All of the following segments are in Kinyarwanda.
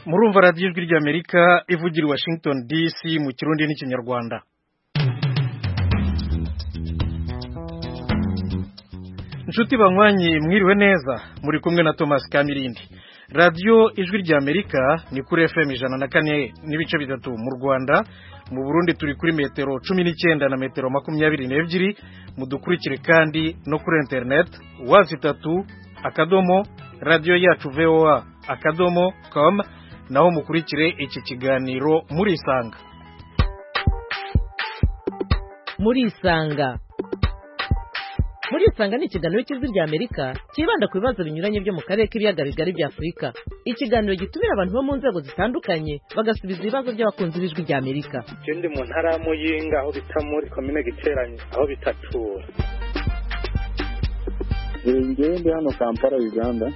murumva radiyo ijwi ry'Amerika ivugira i Washington DC mu Kirundi n'Ikinyarwanda. Inshuti banywanyi mwiriwe neza, muri kumwe na Thomas Kamirindi. Radiyo ijwi ry'Amerika ni kuri FM 104 n'ibice bitatu mu Rwanda, mu Burundi turi kuri metero 19 na metero 22, mudukurikire kandi no kuri internet wazitatu akadomo radio yacu voa.com naho mukurikire iki kiganiro muri Isanga. Muri Isanga ni ikiganiro cy'ijwi ry'Amerika kibanda ku bibazo binyuranye byo mu karere k'ibiyaga bigari bya Afurika. Ikiganiro gitumira abantu bo mu nzego zitandukanye bagasubiza ibibazo by'abakunzi b'ijwi ry'Amerika. Ndi mu ntara ya Muyinga aho bita muri komine Giteranye aho bitatura. Ndi hano Kampala Uganda.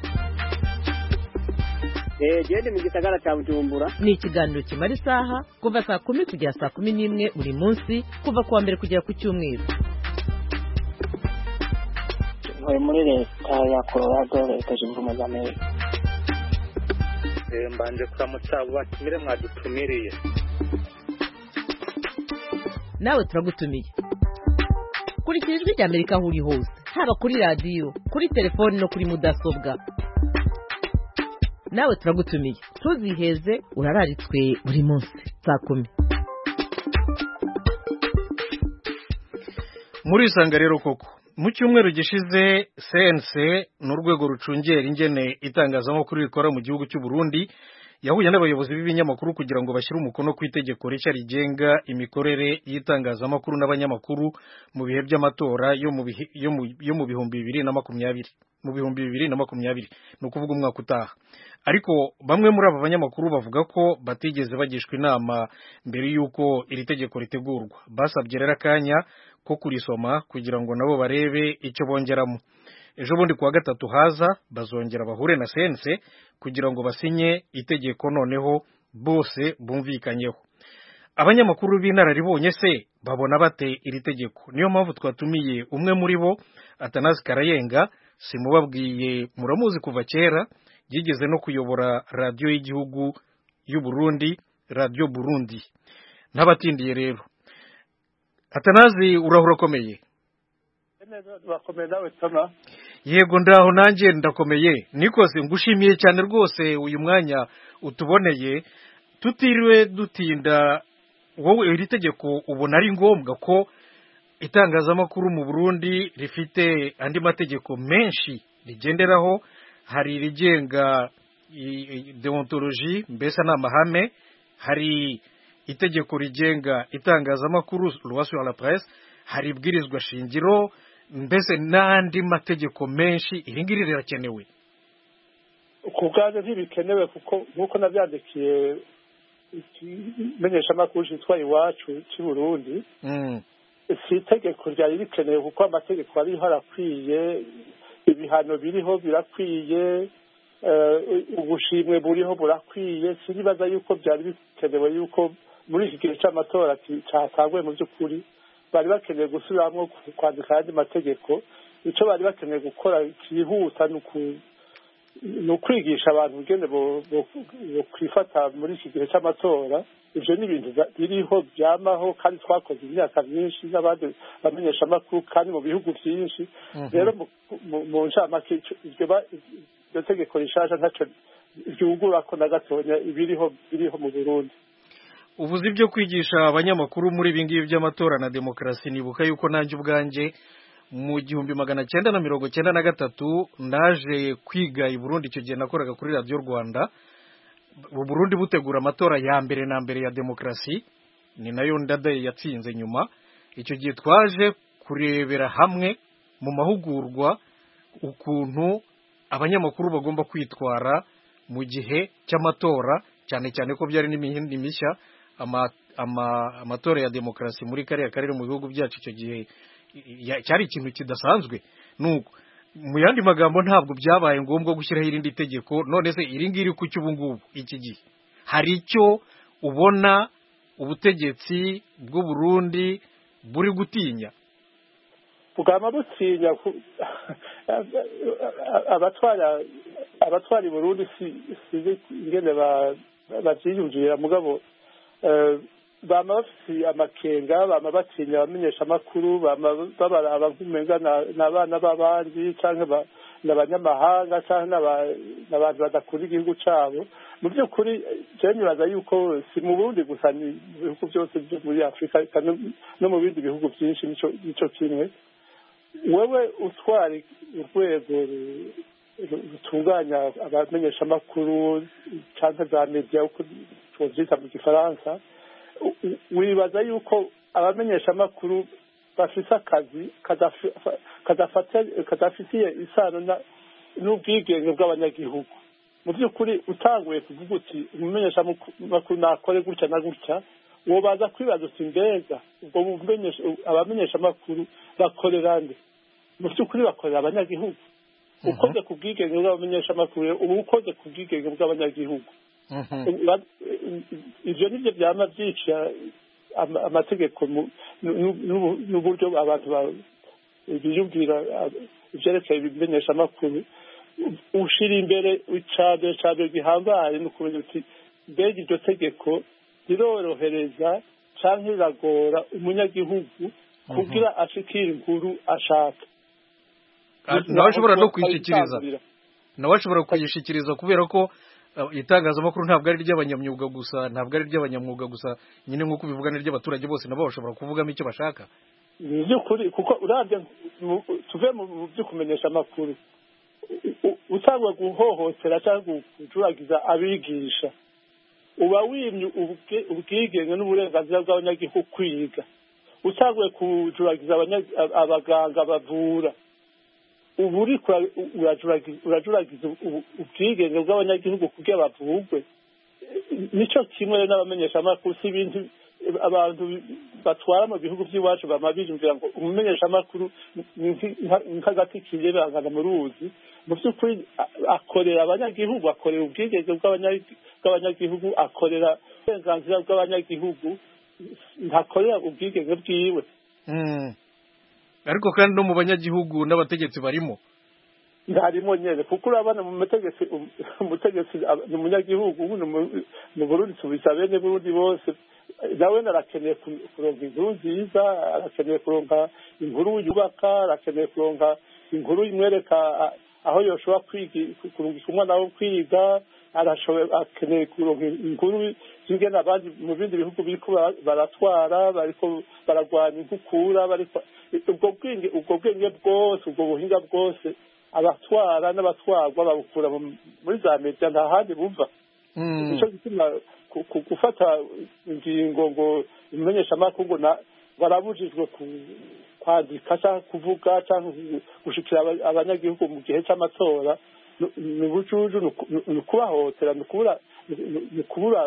Gende mu gisagara cya Bujumbura. Ni ikiganiro kimara isaha kuva saa 10 kugera saa 11 buri munsi kuva kuwa mbere kugera ku cyumweru. Muri leta ya Colorado leta zunze ubumwe za Amerika. Mbanje kuramutsa batumire mwadutumiriye. Nawe turagutumiye. Kurikira ijwi ry'Amerika aho uri hose, haba kuri radio, kuri telefone no kuri mudasobwa. Nawe turagutumiye. Tuziheze urararitswe buri munsi saa 10. Muri Isanga rero koko mu cyumweru gishize CNC n'urwego rucungera ingene itangazamakuru rikora mu gihugu cy'u Burundi yahuye n'abayobozi b'ibinyamakuru kugira ngo bashyire umukono ku itegeko rishya rigenga imikorere y'itangazamakuru n'abanyamakuru mu bihe by'amatora yo mu bihumbi 2020 ni ukuvuga umwaka utaha. Ariko bamwe muri aba banyamakuru bavuga ko batigeze bagishwa inama mbere y'uko iri tegeko ritegurwa. Basabye rero akanya ko kurisoma kugira ngo nabo barebe icyo bongeramo. Ejo bundi kuwa gatatu haza bazongera bahure na CNC kugira ngo basinye itegeko noneho bose bumvikanyeho. Abanyamakuru b'inararibonye se babona bate iri tegeko? Niyo mpamvu twatumiye umwe muri bo, Atanazi Karayenga, simubabwiye muramuzi kuva kera, yigeze no kuyobora radio y'igihugu y'u Burundi, Radio Burundi. N'abatindiye rero. Atanazi urahura komeye. Bakomeye nawe Toma. Yego ndaho nanjye ndakomeye. Nikose ngushimiye cyane rwose uyu mwanya utuboneye. Tutiriwe dutinda, wowe iri tegeko ubona ari ngombwa ko itangazamakuru mu Burundi rifite andi mategeko menshi rigenderaho? Hari rigenga deontologie mbese n'amahame, hari itegeko rigenga itangazamakuru loi sur la presse, hari ibwirizwa shingiro mbese n'andi mategeko menshi. Iri ngiri rirakenewe? Kubwaje ntibikenewe kuko nkuko nabyandikiye menyesha makuru cyitwa Iwacu cy'u Burundi. Si itegeko ryari rikenewe kuko amategeko ari harakwiye, ibihano biriho birakwiye, ubushimwe buriho burakwiye. Sinibaza yuko byari bikenewe yuko muri iki gihe cy'amatora cyatangwe mu by'ukuri bari bakeneye gusubiramo kwandika andi mategeko. Icyo bari bakeneye gukora kihuta ni ukwigisha abantu ingene bo kwifata muri iki gihe cy'amatora. Ibyo ni ibintu biriho byamaho kandi twakoze imyaka myinshi n'abandi bamenyesha amakuru kandi mu bihugu byinshi. Rero mu ncamake iryo tegeko rishasha ntacyo ryugura ko na gatonya biriho mu Burundi. Ubuzi byo kwigisha abanyamakuru muri ibi ngibi by'amatora na demokarasi, nibuka yuko nanjye ubwanjye mu 1993 naje kwiga i Burundi. Icyo gihe nakoraga kuri Radio Rwanda. U Burundi butegura amatora ya mbere na mbere ya demokarasi, ni nayo Ndadaye yatsinze nyuma. Icyo gihe twaje kurebera hamwe mu mahugurwa ukuntu abanyamakuru bagomba kwitwara mu gihe cy'amatora, cyane cyane ko byari n'imihindi mishya amatora ya demokarasi muri kariya karere mu bihugu byacu. Icyo gihe cyari ikintu kidasanzwe. Nuko mu yandi magambo ntabwo byabaye ngombwa gushyiraho irindi tegeko. None se iri ngiri ku cy'ubu ngubu iki gihe hari icyo ubona ubutegetsi bw'u Burundi buri gutinya? bugama butinya abatwara Burundi si ingene bavyiyumvira mugabo bama bafise amakenga bama batinya abamenyesha amakuru bama babaraba nk'umenga n'abana b'abandi canke n'abanyamahanga canke n'abantu badakunda igihugu cabo mu by'ukuri jewe nibaza yuko si mu Burundi gusa ni ibihugu byose byo muri Afurika no mu bindi bihugu byinshi nico kimwe wewe utwara urwego rutunganya abamenyesha amakuru canke za media uko twovyita mu gifaransa wibaza yuko abamenyesha amakuru bafise akazi kadafitiye isano n'ubwigenge bw'abanyagihugu mu by'ukuri utanguye kuvuga uti umumenyesha amakuru nakore gutya na gutya wobaza kwibaza uti mbega ubwo abamenyesha amakuru bakorera nde mu by'ukuri bakorera abanyagihugu ukoze ku bwigenge bw'abamenyesha amakuru ubu ukoze ku bwigenge bw'abanyagihugu ivyo nivyo vyama vyica amategeko n'uburyo abantu biyumvira ivyerekeye ibimenyesha amakuru ushira imbere icambere gihambaye ni ukumenya uti mbega iryo tegeko rirorohereza canke riragora umunyagihugu kugira ashikire inkuru ashaka nawe ashobora no kuyishikiriza nawe ashobora kuyishikiriza kubera ko itangazamakuru ntabwo ari ry'abanyamyuga gusa ntabwo ari ry'abanyamwuga gusa nyine nk'uko bivuga ni ry'abaturage bose nabo bashobora kuvugamo icyo bashaka ni by'ukuri kuko uravye tuve mu byo kumenyesha amakuru utangwa guhohotera cyangwa kujuragiza abigisha uba wimye ubwigenge n'uburenganzira bw'abanyagihugu kwiga utangwe kujuragiza abaganga bavura ubu uriko urajuragiza ubwigenge bw'abanyagihugu kugira bavugwe nico kimwe n'abamenyesha amakuru si ibintu abantu batwara mu bihugu by'iwacu bama bijumvira ngo umumenyesha amakuru nk'agati kibangana mu ruzi mu by'ukuri akorera abanyagihugu akorera ubwigenge bw'abanyagihugu akorera uburenganzira bw'abanyagihugu ntakorera ubwigenge bwiwe ariko kandi no mu banyagihugu n'abategetsi barimo ntarimo nyene kuko urabana mu umutegetsi ni umunyagihugu mu Burundi tubisa bene Burundi bose nawe narakeneye kuronka inkuru nziza arakeneye kuronka inkuru yubaka arakeneye kuronka inkuru imwereka aho yoshobora kurungika umwana wo kwiga akeneye kuronka inkuru zingena abandi mu bindi bihugu biriko baratwara bariko baragwanya inkukura bariko ubwo bwenge bwose ubwo buhinga bwose abatwara n'abatwarwa babukura muri za media nta handi buva nico gituma gufata ingingo ngo imenyesha amakuru ngo barabujijwe kwandika cyangwa kuvuga cyangwa gushikira abanyagihugu mu gihe cy'amatora ni bujuju ni kubahotera ni kubura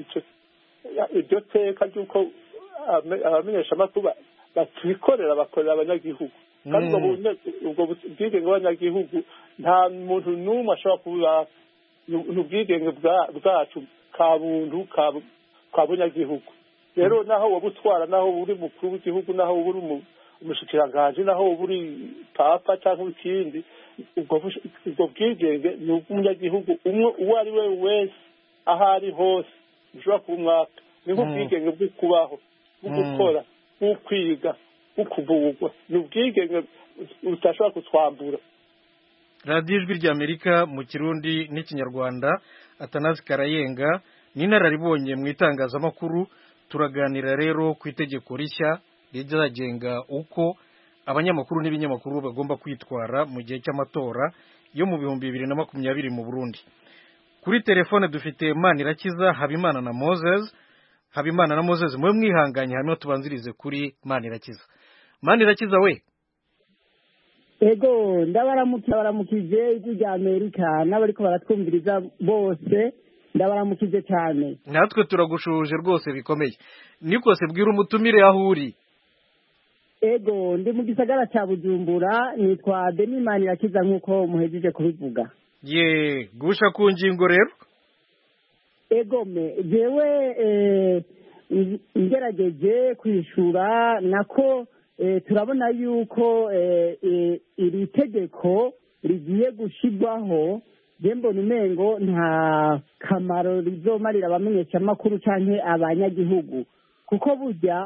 iryo teka ry'uko abamenyesha amakuru batikorera bakorera abanyagihugu kandi ubwo bwigenge bw'abanyagihugu nta muntu n'umwe ashobora kuba n'ubwigenge bwacu ka buntu ka bunyagihugu rero naho woba utwara naho uri mukuru w'igihugu naho uri umushikiranganji naho uri papa cyangwa ikindi ubwo bwigenge ni ubw'umunyagihugu umwe uwo ari we wese aho ari hose ushobora kuba umwaka ni nk'ubwigenge bwo kubaho bwo gukora bwo kwiga bwo kuvugwa ni ubwigenge utashobora kutwambura. radiyo ijwi ry'Amerika mu kirundi n'ikinyarwanda Atanazi Karayenga ni inararibonye mu itangazamakuru turaganira rero ku itegeko rishya rizagenga uko abanyamakuru n'ibinyamakuru bagomba kwitwara mu gihe cy'amatora yo mu 2020 mu Burundi. Kuri telefone dufite Manirakiza Habimana na Moses mwe mwihanganye hano tubanzirize kuri Manirakiza. Manirakiza we ego ndabaramukije ijwi ry'Amerika n'abariko baratwumviriza bose ndabaramukije cyane. Natwe turagushuje rwose bikomeye. Nikose bwira umutumire aho uri. Ego ndi mu gisagara cya Bujumbura nitwa Deni Manirakiza nk'uko muhejeje kubivuga. Ye gusha ku ngingo rero. Ego jewe ngerageje kwishura nako turabona yuko iri tegeko rigiye gushirwaho mbona umengo nta kamaro rizomarira abamenyeshamakuru cyangwa abanyagihugu kuko burya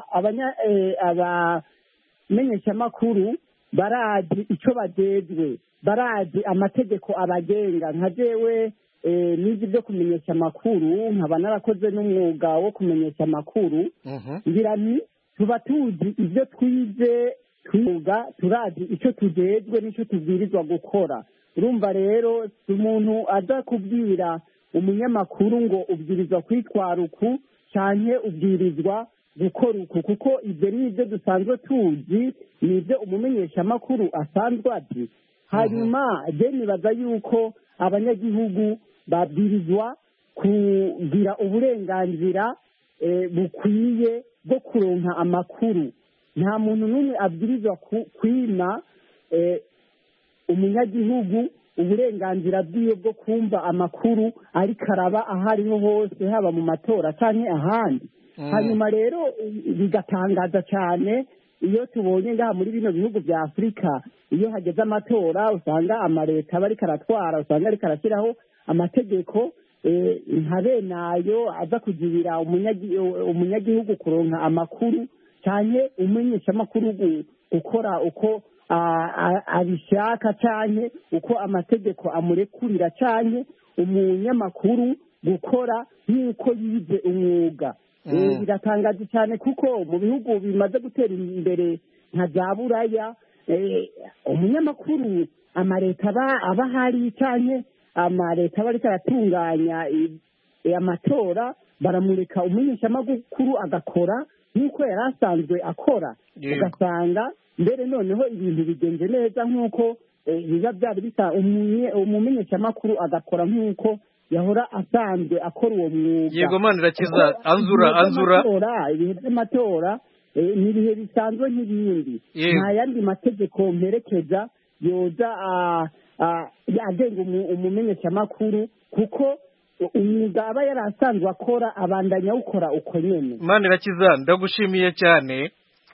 abamenyeshamakuru barazi icyo bagejwe barazi amategeko abagenga nka jewe nizi byo kumenyesha amakuru nkaba narakoze n'umwuga wo kumenyesha amakuru ngira ni tuba tuzi ibyo twize twiga turazi icyo tugejwe n'icyo tubwirizwa gukora urumva rero umuntu aza kubwira umunyamakuru ngo ubwirizwa kwitwara uku cyane ubwirizwa gukora uku kuko ibyo ni ibyo dusanzwe tuzi ni ibyo umumenyeshamakuru asanzwe azi hanyuma je nibaza yuko abanyagihugu babwirizwa kugira uburenganzira bukwiye bwo kuronka amakuru nta muntu n'umwe abwirizwa kwima umunyagihugu uburenganzira bwiwe bwo kumva amakuru ariko araba aho ariho hose haba mu matora cyangwa ahandi hanyuma rero bigatangaza cyane iyo tubonye ngaha muri bino bihugu bya afurika iyo hageze amatora usanga amaleta aba ariko aratwara usanga ariko arashyiraho amategeko nka benayo aza kugirira umunyagihugu kuronka amakuru cyane umenyeshamakuru gukora uko abishaka cyane uko amategeko amurekurira cyane umunyamakuru gukora nk'uko yize umwuga biratangaje cyane kuko mu bihugu bimaze gutera imbere nka za buraya umunyamakuru amaleta aba ahari cyane amaleta aba ariko aratunganya amatora baramureka umumenyeshamakuru agakora nk'uko yari asanzwe akora ugasanga mbere noneho ibintu bigenze neza nk'uko biba byari bisa umumenyeshamakuru agakora nk'uko yahora asanzwe akora uwo mwuga yego mana irakiza anzura ibihe by'amatora ni ibihe bisanzwe nk'ibindi nta yandi mategeko mperekeza yoza agenga umumenyeshamakuru kuko umwuga aba yari asanzwe akora abandanya awukora uko nyene mana irakiza ndagushimiye cyane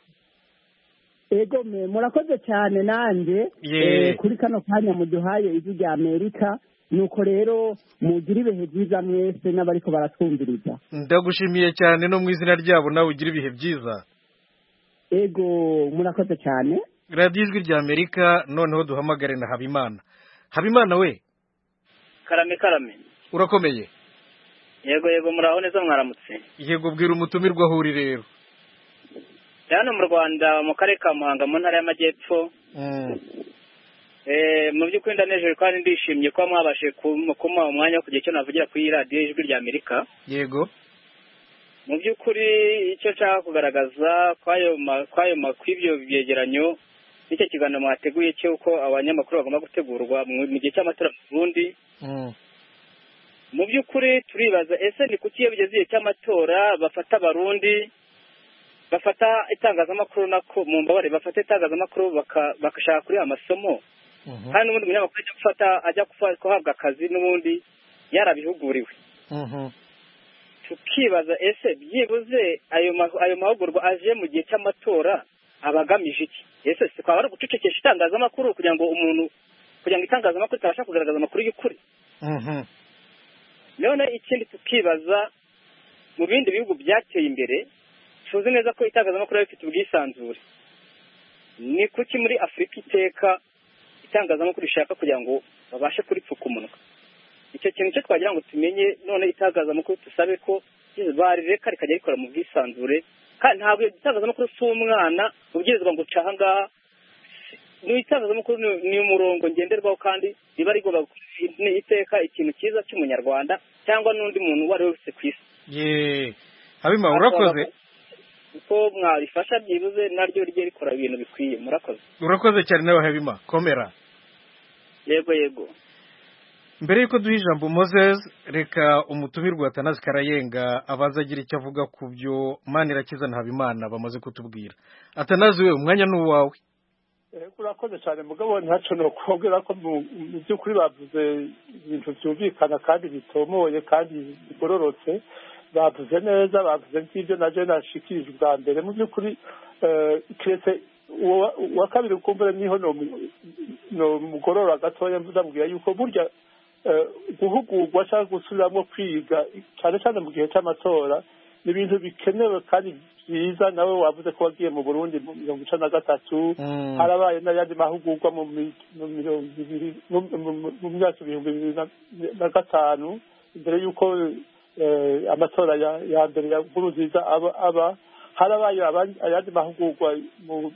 ego murakoze cyane nanjye kuri kano kanya muduhaye ijwi rya Amerika nuko rero mugira ibihe byiza mwese n'abariko baratwumviriza ndagushimiye cyane no mu izina ryabo nawe ugira ibihe byiza ego murakoze cyane radiyo ijwi rya Amerika noneho duhamagare na Habimana we karame urakomeye yego muraho neza mwaramutse yego bwira umutumirwa aho uri rero hano mu Rwanda mu karere ka Muhanga mu ntara y'Amajyepfo mu by'ukuri ndanejeje kandi ndishimye ko mwabashe kumuha umwanya wo kugira icyo navugira kuri radiyo ijwi rya Amerika yego mu by'ukuri icyo nshaka kugaragaza kw'ibyo byegeranyo n'icyo kiganiro mwateguye cy'uko abanyamakuru bagomba gutegurwa mu gihe cy'amatora mu Burundi mu by'ukuri turibaza ese ni kuki iyo bigeze igihe cy'amatora bafata abarundi bafata itangazamakuru nako mu mbabare bafata itangazamakuru bakashaka kuri amasomo kandi n'ubundi umunyamakuru ajya guhabwa akazi n'ubundi yarabihuguriwe tukibaza ese byibuze ayo mahugurwa aje mu gihe cy'amatora abagamije iki ese twaba ari ugucecekesha itangazamakuru kugira ngo itangazamakuru itabasha kugaragaza amakuru y'ukuri none ikindi tukibaza mu bindi bihugu byateye imbere tuzi neza ko itangazamakuru riba rifite ubwisanzure ni kuki muri Afurika iteka itangazamakuru rishaka kugira ngo babashe kuripfuka umunwa icyo kintu cyo twagira ngo tumenye none itangazamakuru tusabe ko barireka rikajya rikora mu bwisanzure kandi ntabwo itangazamakuru si umwana ubwirizwa ngo uca ahangaha ni itangazamakuru ni umurongo ngenderwaho kandi riba rigomba iteka ikintu cyiza cy'umunyarwanda cyangwa n'undi muntu uwo ari we wese ku isi Habima urakoze uko mwabifasha byibuze naryo rye rikora ibintu bikwiye urakoze cyane nawe Habima komera yego mbere yuko duha ijambo Moses reka umutumirwa Atanazi Karayenga abaza agira icyo avuga ku byo Manirakiza na Habimana bamaze kutubwira Atanazi we umwanya ni uwawe urakoze cyane mugabo ntaco no kubwira ko mu by'ukuri bavuze ibintu byumvikana kandi bitomoye kandi bigororotse bavuze neza bavuze nk'ibyo naje nashikirije ubwa mbere mu by'ukuri kiretse uwa kabiri ukumbure niho no mugorora gatoya ndamubwira yuko burya guhugurwa cyangwa gusubiramo kwiga cyane cyane mu gihe cy'amatora ni ibintu bikenewe kandi byiza. nawe wavuze ko wagiye mu Burundi mu 1993 harabaye n'ayandi mahugurwa mu myaka 2005 imbere y'uko amatora ya mbere ya Nkurunziza aba harabaye ayandi mahugurwa mu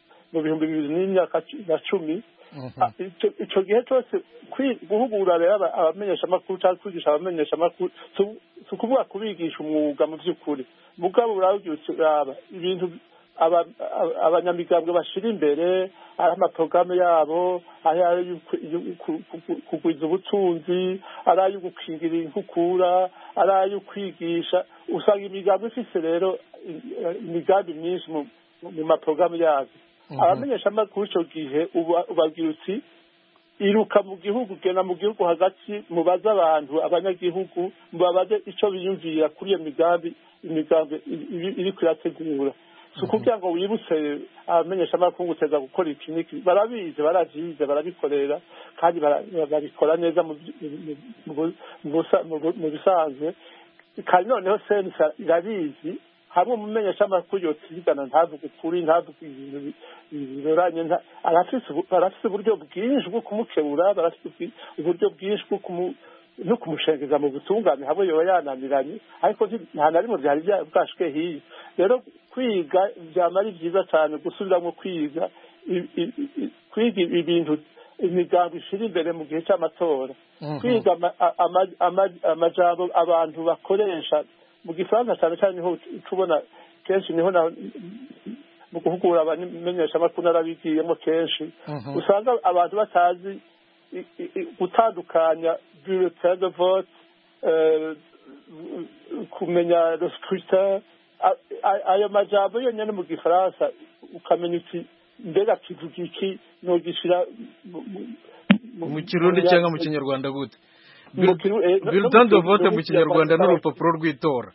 2010. icyo gihe cyose guhugura rero abamenyesha amakuru cyangwa kwigisha abamenyesha amakuru si ukuvuga kubigisha umwuga mu by'ukuri mugabo uraba ibintu abanyamigambwe bashira imbere ari amaporogaramu yabo ari ayo kugwiza ubutunzi ari ayo gukingira inkukura ari ayo kwigisha usanga imigambwe ifise rero imigambi myinshi mu maporogaramu yazo. abamenyesha amakuru icyo gihe ubagira uti iruka mu gihugu gena mu gihugu hagati mubaze abantu abanyagihugu mubabaze icyo biyumvira kuri iyo migambi iri kurategura si ukugira ngo wibutse abamenyesha amakuru guteza gukora ikiniki barabizi baravyize barabikorera kandi babikora neza mu bisanzwe kandi noneho sensa irabizi hamwe umumenyesha amakuru yotigana ntavuga ukuri ntavuga ibintu biroranye arafise uburyo bwinshi bwo kumukebura barafise uburyo bwinshi bwo no kumushengeza mu butungane hamwe yoba yananiranye ariko nta na rimwe byari bwashwe hiyo. rero kwiga byama ari byiza cyane gusubiramo kwiga ibintu imigambi ishira imbere mu gihe cy'amatora kwiga amajambo abantu bakoresha mu gifaransa cyane cyane niho tubona kenshi niho mu guhugura abamenyesha amakuru narabigiyemo kenshi usanga abantu batazi gutandukanya bulletin de vote kumenya le scrutin ayo majambo yonyine mu gifaransa ukamenya uti mbega kivuga iki nogishira mu kirundi cyangwa mu kinyarwanda gute bulletin de vote mu kinyarwanda n'urupapuro rw'itora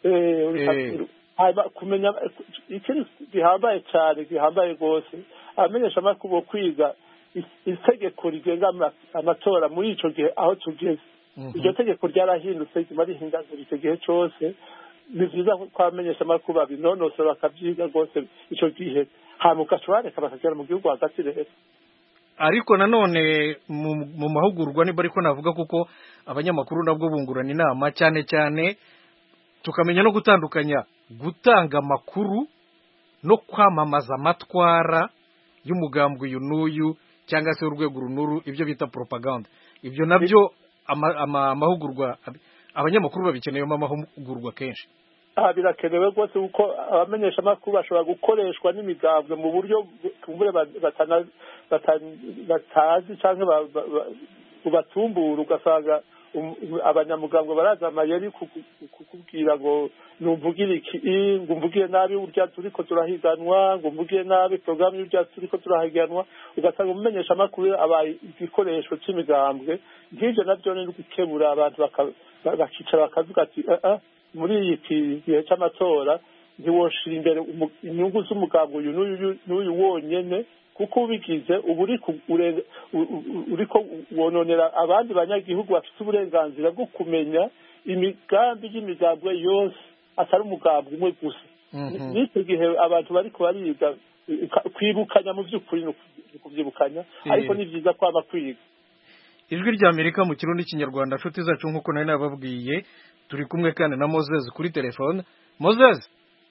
kumenya ikiri gihambaye cyane gihambaye rwose abamenyesha amakuru kwiga itegeko rigenga amatora muri icyo gihe aho tugeze. iryo tegeko ryarahindutse riba rihindagura icyo gihe cyose. ni byiza ko abamenyesha amakuru babinonosora bakabyiga rwose icyo gihe hanyuma ugashobora bakagera mu gihugu hagati rero. ariko nanone mu mahugurwa niba ariko navuga kuko abanyamakuru nabwo bungurana inama cyane cyane tukamenya no gutandukanya gutanga amakuru no kwamamaza amatwara y'umugambwe uyu n'uyu cyangwa se urwego runuru ibyo bita propaganda. ibyo nabyo amahugurwa abanyamakuru babikeneyemo amahugurwa kenshi. birakenewe rwose kuko abamenyesha amakuru bashobora gukoreshwa n'imigambwe mu buryo batazi cyangwa bubatumbura ugasanga abanyamugambwe baraza amayeri kukubwira ngo numvugire iki ngo umvugire nabi urya turiko turahiganwa ngo umvugire nabi programu y'urya turiko turahiganwa ugasanga umumenyesha amakuru abaye igikoresho c'imigambwe. nk'ivyo navyo ni gukebura abantu bakicara bakavuga ati muri iki gihe cy'amatora ntiwoshira imbere inyungu z'umugambwe uyu n'uyu wonyene kuko ubigize ubu uriko wononera abandi banyagihugu bafite uburenganzira bwo kumenya imigambi y'imigambwe yose atari umugambwe umwe gusa. n'icyo gihe abantu bariko bariga kwibukanya mu by'ukuri no kubyibukanya ariko ni byiza kwaba kwiga. ijwi ry'Amerika mu kirundi kinyarwanda nshuti zacu nk'uko nari nababwiye turi kumwe kandi na Moses kuri telefone. Moses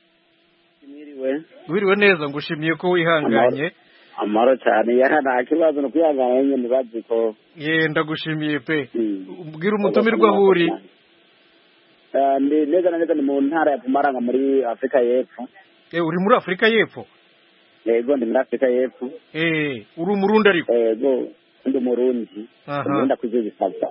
wiriwe neza ngushimiye ko wihanganye. amaro cyane nta kibazo no kwihangana nyine bazi ko ndagushimiye pe. ubwira umutumirwa aho uri. ndi neza na neza ni mu ntara ya Pumaranga muri Afrika y'Epfo. uri muri Afrika y'Epfo? yego ndi muri Afrika y'Epfo. uri umurundi ariko? yego ndi umurundi. ndenda kuzigisabwa.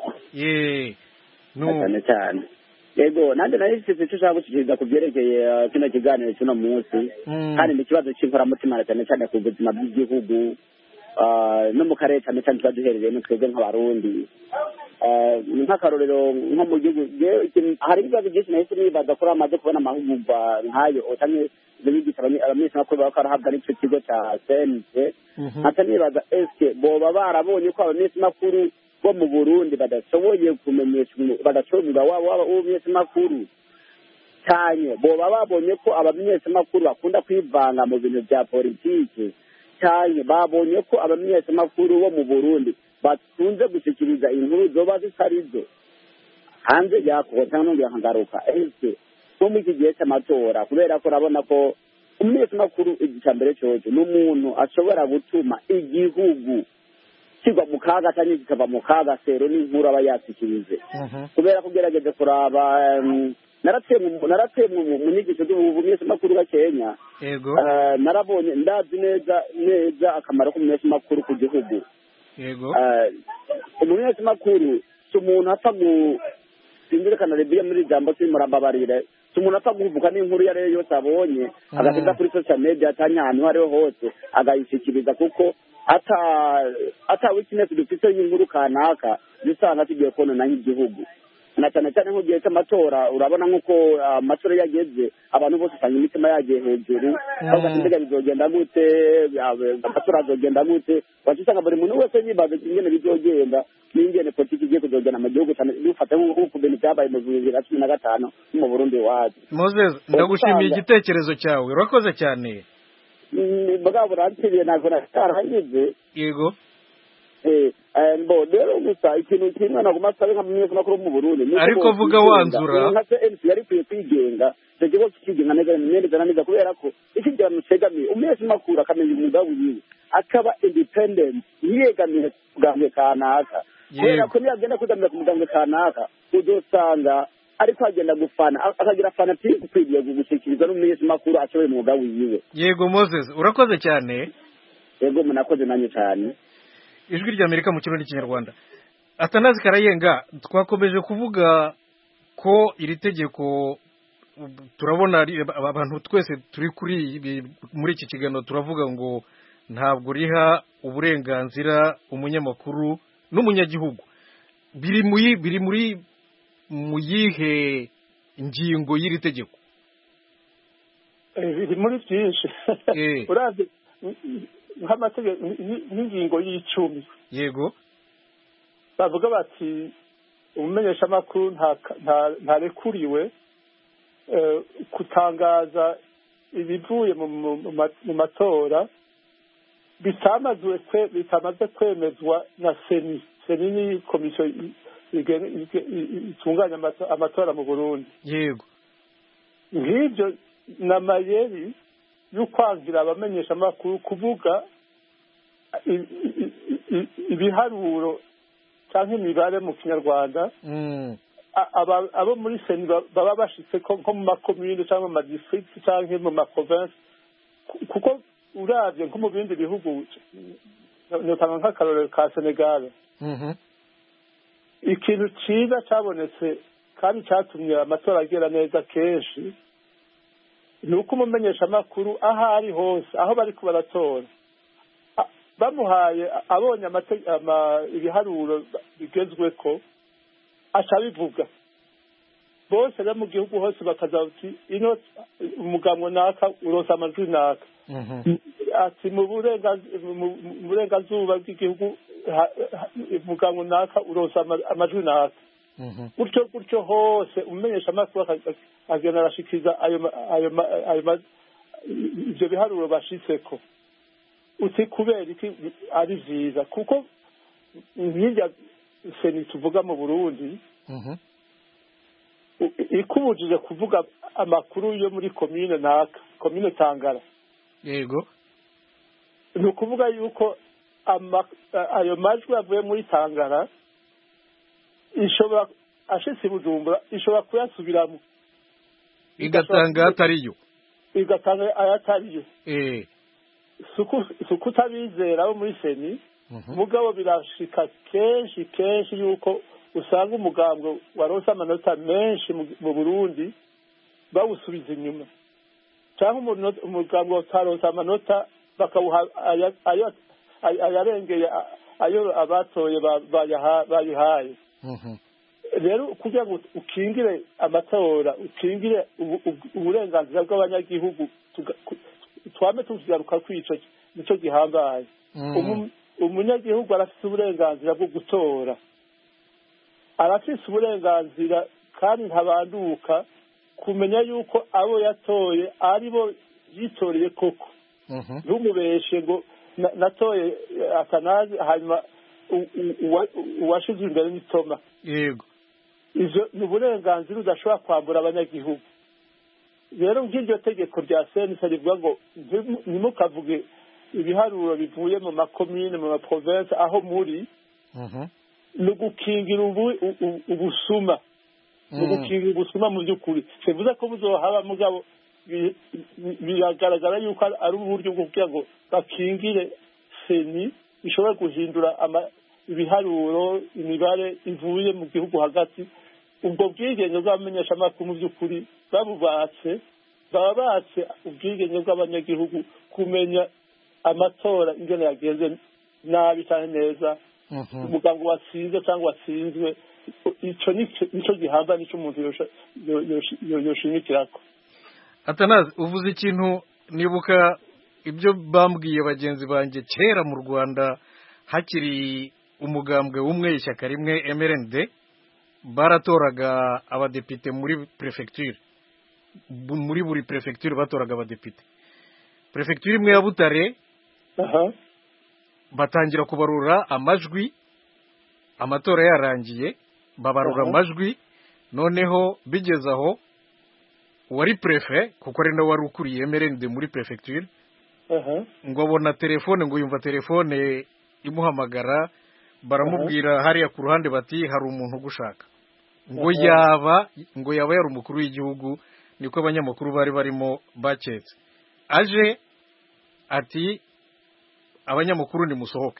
cyane yego nanjye nari mfite icyo ushaka gushyikiriza ku byerekeye kino kiganiro cy'uno munsi kandi ni ikibazo cy'inkoramutima cyane cyane ku buzima bw'igihugu no mu karere cyane cyane tuba duherereyemo twebwe nk'abarundi. nk'akarorero nko mu gihugu hari ibibazo byinshi nahise nibaza ko bamaze kubona amahugurwa nk'ayo cyangwa ibyo bigisha abamenyesha amakuru baba barahabwa n'icyo kigo cya CNC. nkata nibaza eske boba barabonye ko abamenyesha amakuru bo mu Burundi badashoboye kumenyesha badashobora w'umumenyeshamakuru cyane boba babonye ko abamenyeshamakuru bakunda kwivanga mu bintu bya politiki cyane babonye ko abamenyeshamakuru bo mu Burundi batunze gushikiriza inkuru zoba zitarizo hanze yako cyangwa ngihagaruka ese nko mu gihe cy'amatora kubera ko urabona ko umumenyeshamakuru igicambere cyoje n'umuntu ashobora gutuma igihugu kigwa mu kaga cyangwa kikava mu kaga sero n'inkuru aba yasikirize kubera ko gerageze kuraba naratse mu nyigisho z'ubumenyeshamakuru wa Kenya yego narabonye ndazi neza akamaro k'umumenyeshamakuru ku gihugu yego umumenyeshamakuru si umuntu apfa sindirekana rebiya muri jambo simurababarire umuntu apfa kuvuga n'inkuru iyo ariyo yose abonye agasiga kuri social media atanya ahantu aho ariho hose agayishyikiriza kuko ata weakness dufite y'inkuru kanaka zisanga tugiye konona nk'igihugu na cyane cyane nk'igihe cy'amatora urabona nk'uko amatora yageze abantu bose usanga imitima yagiye hejuru mbega bizogenda gute amatora azogenda gute wasanga buri muntu wese yibaza ingene bizogenda n'ingene politiki igiye kuzogenda mu gihugu cyane bifata nk'uko bintu byabaye mu 2015 mu Burundi wacu. Moses ndagushimiye igitekerezo cyawe urakoze cyane mbwa burantiriye ntabwo nararangize yego rero gusa ikintu kimwe naguma sabe nka mumenyeshamakuru mu Burundi ariko vuga wanzura nka CNC yari kwigenga cyo kigo kigenga neza kubera ko ikigirano cegamiye umumenyeshamakuru akamenya umwuga wiwe akaba independent yegamiye kugambye kanaka kubera ko niyagenda kugamira ku mugambwe kanaka uzosanga ariko agenda gufana akagira fanatique kwigiye gushikiriza n'umumenyeshamakuru ashoboye umwuga wiwe. Yego Moses urakoze cyane. Yego munakoze nanyu cyane. Ijwi ry'Amerika mu kirundi cy'ikinyarwanda. Atanazi Karayenga twakomeje kuvuga ko iri tegeko turabona abantu twese turi muri iki kiganiro turavuga ngo ntabwo riha uburenganzira umunyamakuru n'umunyagihugu biri muri mu yihe ingingo y'iri tegeko biri muri byinshi uravye nk'amategeko n'ingingo y'icumi yego bavuga bati umumenyeshamakuru ntarekuriwe kutangaza ibivuye mu matora bitamaze kwemezwa na seni ni komisiyo itunganya amatora mu Burundi. Yego nk'ibyo n'amayeri y'ukwangira abamenyeshamakuru kuvuga ibiharuro cyangwa imibare mu kinyarwanda abo muri seni baba bashitse nko mu makomune cyangwa mu madistrict cyangwa mu maprovince kuko uravye nko mu bindi bihugu notanga nk'akarorero ka Senegal ikintu cyiza cyabonetse kandi cyatumye amatora agera neza kenshi ni uko umumenyeshamakuru aho ari hose aho bari baratora bamuhaye abonye ibiharuro bigezwe ko aca bivuga bose rero mu gihugu hose bakaza bati ino umugambwe naka uronsa amajwi naka ati mu burengazuba bw'igihugu umugambwe naka uronsa amajwi naka gutyo hose umumenyeshamakuru agenda arashikiriza ibyo biharuro bashitseko uti kubera iki ari vyiza kuko nk'irya seni tuvuga mu Burundi ikubujije kuvuga amakuru yo muri komine naka komine Tangara yego ni ukuvuga yuko ayo majwi avuye muri Tangara ishobora ashitse Bujumbura ishobora kuyasubiramo igatanga atariyo igatanga ayatariyo suku utabizera abo muri seni mugabo birashika kenshi yuko usanga umugambwe waronse amanota menshi mu Burundi bawusubiza inyuma cyangwa umugambwe utaronse amanota bakawuha ayarengeye ayo abatoye bayihaye rero kugira ngo ukingire amatora ukingire uburenganzira bw'abanyagihugu twame tuzigaruka kwico nico gihambaye umunyagihugu arafite uburenganzira bwo gutora, arafite uburenganzira kandi ntabanduka kumenya yuko abo yatoye ari bo yitoreye koko. Ntumubeshe ngo natoye Atanazi hanyuma uwashize imbere n'itoma. Yego, ivyo ni uburenganzira udashobora kwambura abanyagihugu. Rero nk'iryo tegeko rya CNC rivuga ngo ntimukavuge ibiharuro bivuye mu makomine mu maprovince aho muri, ni ugukingira ubusuma, ni ugukingira ubusuma mu by'ukuri. bivuze ko buzohaba mugabo biragaragara yuko ari uburyo bwo kugira ngo bakingire seni ishobora guhindura ibiharuro imibare ivuye mu gihugu hagati. Ubwo bwigenge bw'abamenyeshamakuru mu by'ukuri baba batse ubwigenge bw'abanyagihugu kumenya amatora ingene yagenze nabi cyane neza, umuganga watsinze cyangwa watsinzwe. Ico nico gihamba nico umuntu yoshimikirako. Atanazi, uvuze ikintu nibuka ibyo bambwiye bagenzi banjye kera mu Rwanda hakiri umugambwe umwe ishyaka rimwe MRND, baratoraga abadepite muri prefecture, muri buri prefecture batoraga abadepite. Prefecture imwe ya Butare batangira kubarura amajwi, amatora yarangiye babarura amajwi, noneho bigeze aho wari prefe kuko ari nawe wari ukuriye MRND muri prefecture ngo abona telefone, ngo yumva telefone imuhamagara, baramubwira hariya ku ruhande bati hari umuntu ugushaka, ngo yaba yari umukuru w'igihugu. Niko abanyamakuru bari barimo baketse. Aje ati abanyamakuru nimusohoke,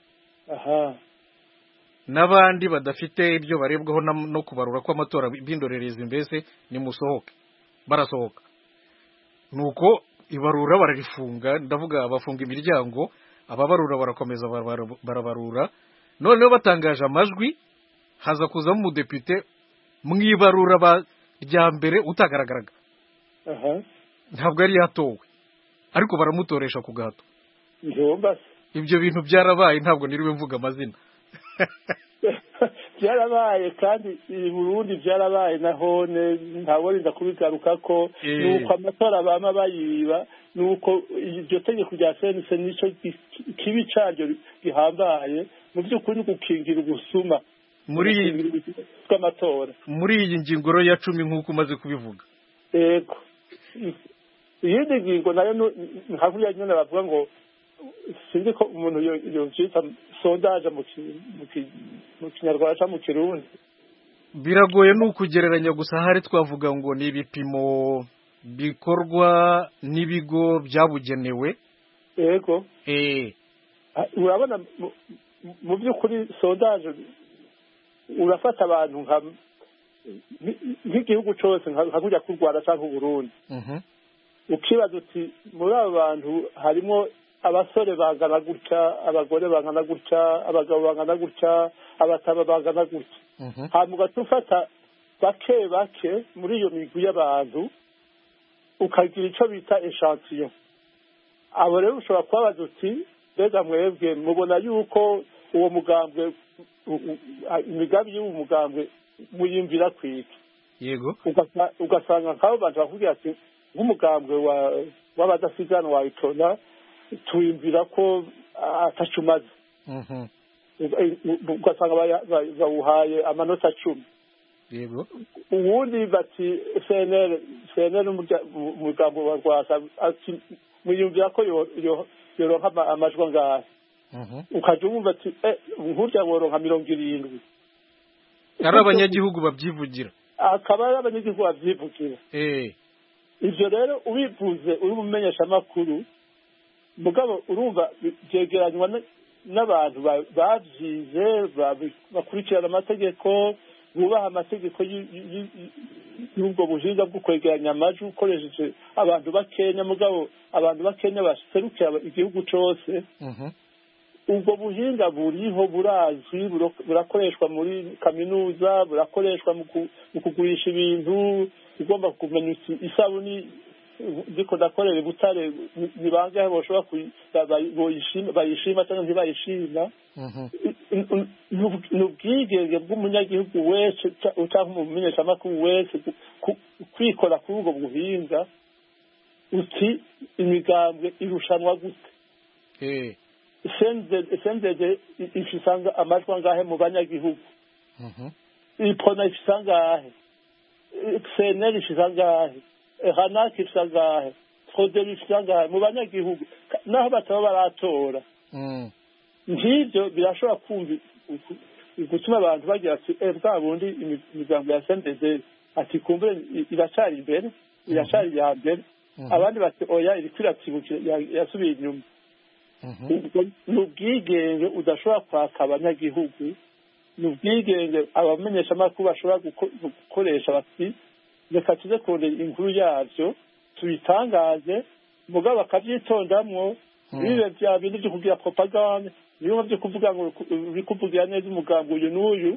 n'abandi badafite ibyo barebwaho no kubarura ko amatora b'indorerezi mbese nimusohoke. Barasohoka, nuko ibarura bararifunga, ndavuga bafunga imiryango, ababarura barakomeza barabarura. Noneho batangaje amajwi, haza kuzamo umudepite mwibarura rya mbere utagaragaraga, ntabwo yari yatowe, ariko baramutoresha ku gahato. Ibyo bintu byarabaye, ntabwo niriwe mvuga amazina. Byarabaye kandi i Burundi byarabaye nahone, ntaborinda kubigaruka ko nuko amatora bama bayiba, nuko iryo tegeko rya CNC nico kibi caryo gihambaye mu by'ukuri gukingira ubusuma muri bw'amatora. Muri iyi ngingoro ya 10 nk'uko umaze kubivuga. Yego, iyindi ngingo nayo nkavuye nyine bavuga ngo sinzi ko umuntu yovyita sondage mu Kinyarwanda mu Kirundi. Biragoye n'ukugereranya gusa, hari twavuga ngo ni ibipimo bikorwa n'ibigo byabugenewe. Yego, urabona mu by'ukuri sondage urafata abantu nk'igihugu cyose nka kujya ku Rwanda cyangwa u Burundi, ukibaza uti muri abo bantu harimo abasore bangana gutya, abagore bangana gutya, abagabo bangana gutya, abataba bangana gutya. Hanyuma ugatufata bake bake muri iyo migwi y'abantu ukagira icyo bita echantillon. Abo rero ushobora kubabaza uti mbega mwebwe mubona yuko uwo mugambwe, imigambi y'uwo mugambwe muyimvira kwiki? Yego, ugasanga nk'abo bantu bakubwira ati nk'umugambwe w'abadasigana wayitona tuyimvira ko atacumaze. Ugasanga bawuhaye amanota 10. Yego, ubundi bati CNL umugambo wa Rwasa ati muyumvira ko yoronka amajwi angahe? Ukaje wumva ati nkurya woronka 70. Ari abanyagihugu babyivugira, akaba ari abanyagihugu babyivugira. Ivyo rero ubivuze uri mumenyesha makuru, mugabo urumva byegeranywa n'abantu bavyize bakurikirana amategeko, bubaha amategeko y'ubwo buhinga bwo kwegeranya amajwi ukoresheje abantu bakenya, mugabo abantu bakenya baserukira igihugu cyose. Ubwo buhinga buriho, burazwi, burakoreshwa muri kaminuza, burakoreshwa mu kugurisha ibintu. Ugomba kumenya isabuni ndiko ndakorera Butare ni bangahe boshobora bayishima cyangwa ntibayishima n'ubwigenge bw'umunyagihugu wese cyangwa umumenyeshamakuru wese kwikora kuri ubwo buhinga uti imigambwe irushanwa gute sendege ifisanga amajwi angahe mu banyagihugu ipona ifisanga angahe cnl ifisanga angahe hanaki ifisanga angahe frodeli ifisanga angahe mu banyagihugu naho bataba baratora nk'ibyo birashobora kumva gutuma abantu bagira ati bwa bundi imigambo ya sendege ati kumbure iracari imbere iracari ya mbere abandi bati oya iri kwiratibukira yasubiye inyuma ni ubwigenge udashobora kwaka abanyagihugu ni ubwigenge abamenyeshamakuru bashobora gukoresha bati reka tuze kurondera inkuru yabyo tubitangaze mugabo bakabyitondamwo bibe bya bindi byo kugira propaganda niyo byo kuvuga ngo uri kuvugira neza umugambi uyu n'uyu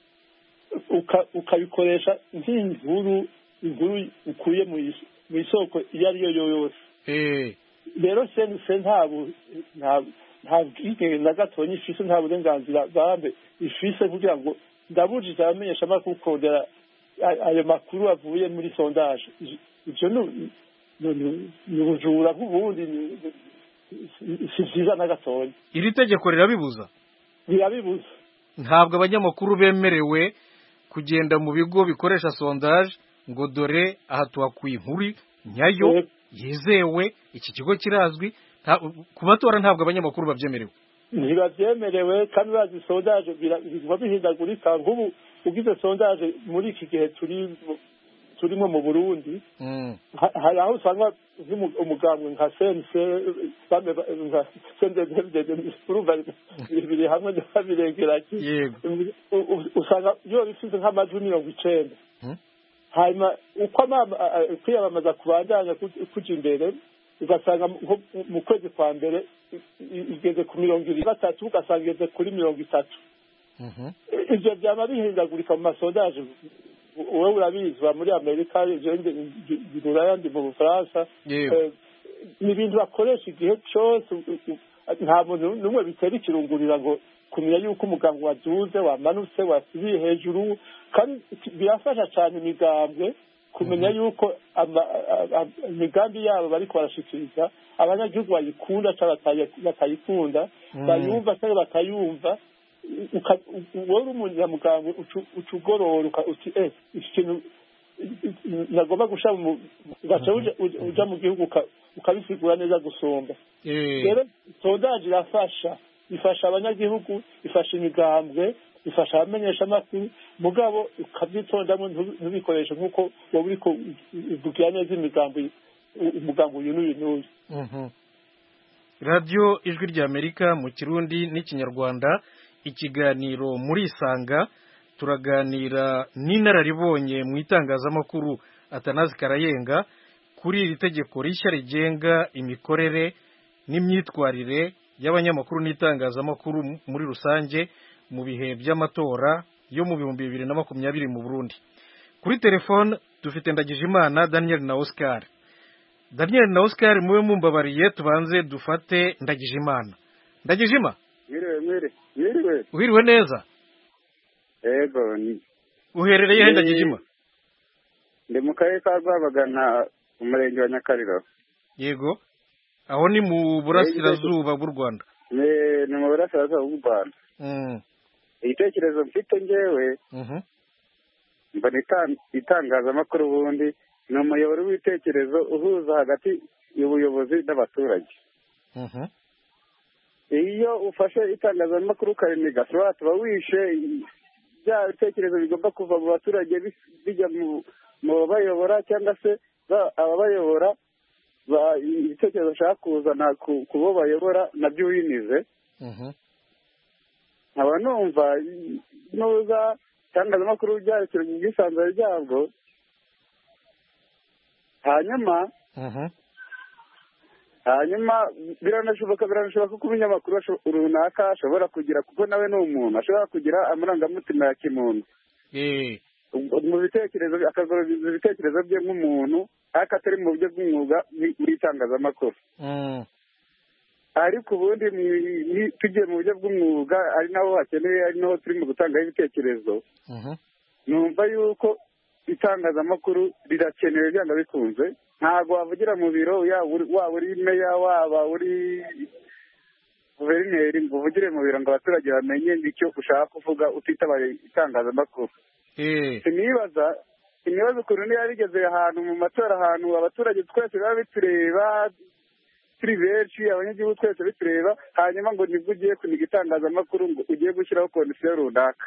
ukabikoresha nk'inkuru ukuye mu isoko iyo ari yo yose rero sense nta bwigenge na gatonya ifise nta burenganzira bambe ifise kugira ngo ndabujije abamenyeshamakuru kurondera ayo makuru avuye muri sondage ivyo ni ubujura nk'ubundi si vyiza na gatonya. Iri tegeko rirabibuza ntabwo abanyamakuru bemerewe kugenda mu bigo bikoresha sondage ngo dore aha tuhakuye inkuru nyayo yizewe iki kigo kirazwi ku batora ntabwo abanyamakuru babyemerewe ntibabyemerewe kandi bazi sondage biba bihindagurika nk'ubu ugize sondage muri iki gihe turimo mu Burundi hari aho usanga umugambwe nka sense nka urumva biri hamwe n'abiregeranye usanga iyo bifite nk'amajwi 90 hanyuma uko kwiyamamaza kubandanya kuja imbere ugasanga mu kwezi kwa mbere igeze ku 23 ugasanga igeze kuri 30 ivyo byaba bihindagurika mu masondaje wowe urabizwa muri Amerika ndi mu Bufaransa ni ibintu bakoresha igihe cyose nta muntu n'umwe bitera ikirungurira ngo kumenya yuko umugambi waduze wamanutse wasubiye hejuru kandi birafasha cyane imigambwe kumenya yuko imigambi yabo bariko barashikiriza abanyagihugu bayikunda cyangwa batayikunda bayumva cyangwa batayumva wowe umunyamugambwe ucugorora uti ikintu nagomba gusha ugaca uja mu gihugu ukabisigura neza gusumba rero sondage ifasha abanyagihugu ifasha imigambwe ifasha abamenyesha amakuru mugabo ukabyitondamo ntubikoreshe nk'uko wowe uriko uvugira neza umugambi uyu n'uyu n'uyu. radiyo ijwi ry'Amerika mu Kirundi n'Ikinyarwanda ikiganiro muri Isanga turaganira n'inararibonye mu itangazamakuru Atanazi Karayenga kuri iri tegeko rishya rigenga imikorere n'imyitwarire y'abanyamakuru n'itangazamakuru muri rusange mu bihe by'amatora yo mu 2020 mu Burundi. Kuri telefone dufite Ndagijimana Daniel na Oscar. Daniel na Oscar muwe mumbabariye tubanze dufate Ndagijimana. Ndagijima? Mwiriwe. Uhiriwe neza? Yego. Uherereye he Ndagijima? Ndi mu karere ka Rwamagana umurenge wa Nyakariro. Yego. Aho ni mu burasirazuba bw'u Rwanda. Ni mu burasirazuba bw'u Rwanda. Igitekerezo mfite ngewe mbona itangazamakuru ubundi ni umuyoboro w'ibitekerezo uhuza hagati y'ubuyobozi n'abaturage. Iyo ufashe itangazamakuru ukariniga ushobora tuba wishe bya bitekerezo bigomba kuva mu baturage bijya mu bayobora cyangwa se ababayobora ibitekerezo bashaka kuzana ku bo bayobora nabyo winize. nkaba numva nuza itangazamakuru ryarekera mu bwisanzure ryabwo hanyuma biranashoboka ko umunyamakuru runaka ashobora kugira kuko nawe ni umuntu ashobora kugira amarangamutima ya kimuntu mu bitekerezo akagororeza ibitekerezo bye nk'umuntu ariko atari mu buryo bw'umwuga w'itangazamakuru. Ariko ubundi tugiye mu buryo bw'umwuga ari naho hakeneye, ari naho turi mu gutangaho ibitekerezo, numva yuko itangazamakuru rirakenewe byanga bikunze. Ntabwo wavugira mu biro waba uri meya waba uri guverineri ngo uvugire mu biro ngo abaturage bamenye icyo ushaka kuvuga utitabaye itangazamakuru. Sinibaza ukuntu niba bigeze ahantu mu matora, ahantu abaturage twese biba bitureba turi benshi, abanyagihugu twese bitureba, hanyuma ngo nibwo ugiye kuniga itangazamakuru ngo ugiye gushyiraho kondisiyo runaka.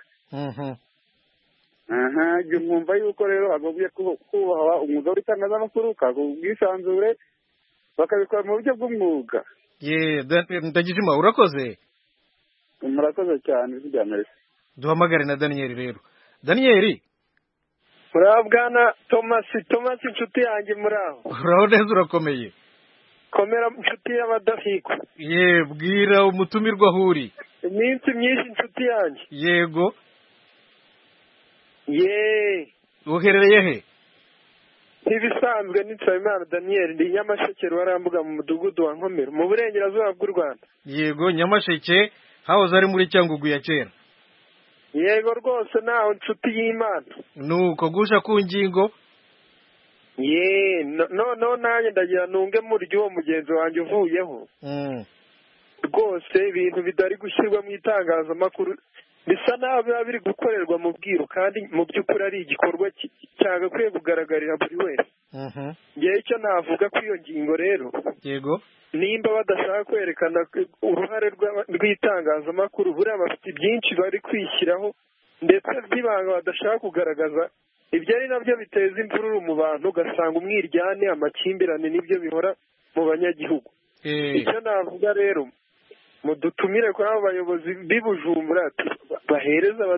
Ibyo mwumva yuko rero hagombye kubahwa umwuga w'itangazamakuru, ukaguha ubwisanzure, bakabikora mu buryo bw'umwuga. Ndagijima, urakoze. Murakoze cyane by'Amerika. Duhamagare na Daniel rero. Daniel, muraho bwana Thomas inshuti yanjye, muraho? Uraho neza, urakomeye? Komera inshuti y'abadahigwa. Bwira umutumirwa aho uri. Iminsi myinshi inshuti yanjye. Yego. Uherereye he? Ntibisanzwe ni Nsabimana Daniel, ndi Nyamasheke Ruharambuga mu mudugudu wa Nkomero mu burengerazuba bw'u Rwanda. Yego, Nyamasheke hahoze ari muri Cyangugu ya kera. Yego rwose, naho nshuti y'Imana. Nuko gusha ku ngingo. No nanjye ndagira nunge muri uwo mugenzi wanjye uvuyeho. Rwose ibintu bidari gushyirwa mu itangazamakuru bisa naho biba biri gukorerwa mu bwiru, kandi mu by'ukuri ari igikorwa cyagakwiye kugaragarira buri wese. Ngewe icyo navuga kuri iyo ngingo rero, yego, nimba badashaka kwerekana uruhare rw'itangazamakuru, buriya bafite byinshi bari kwishyiraho ndetse by'ibanga badashaka kugaragaza. Ibyo ari nabyo biteza imvururu mu bantu, ugasanga umwiryane, amakimbirane nibyo bihora mu banyagihugu. Icyo navuga rero, mudutumire kuri abo bayobozi b'i Bujumbura bahereza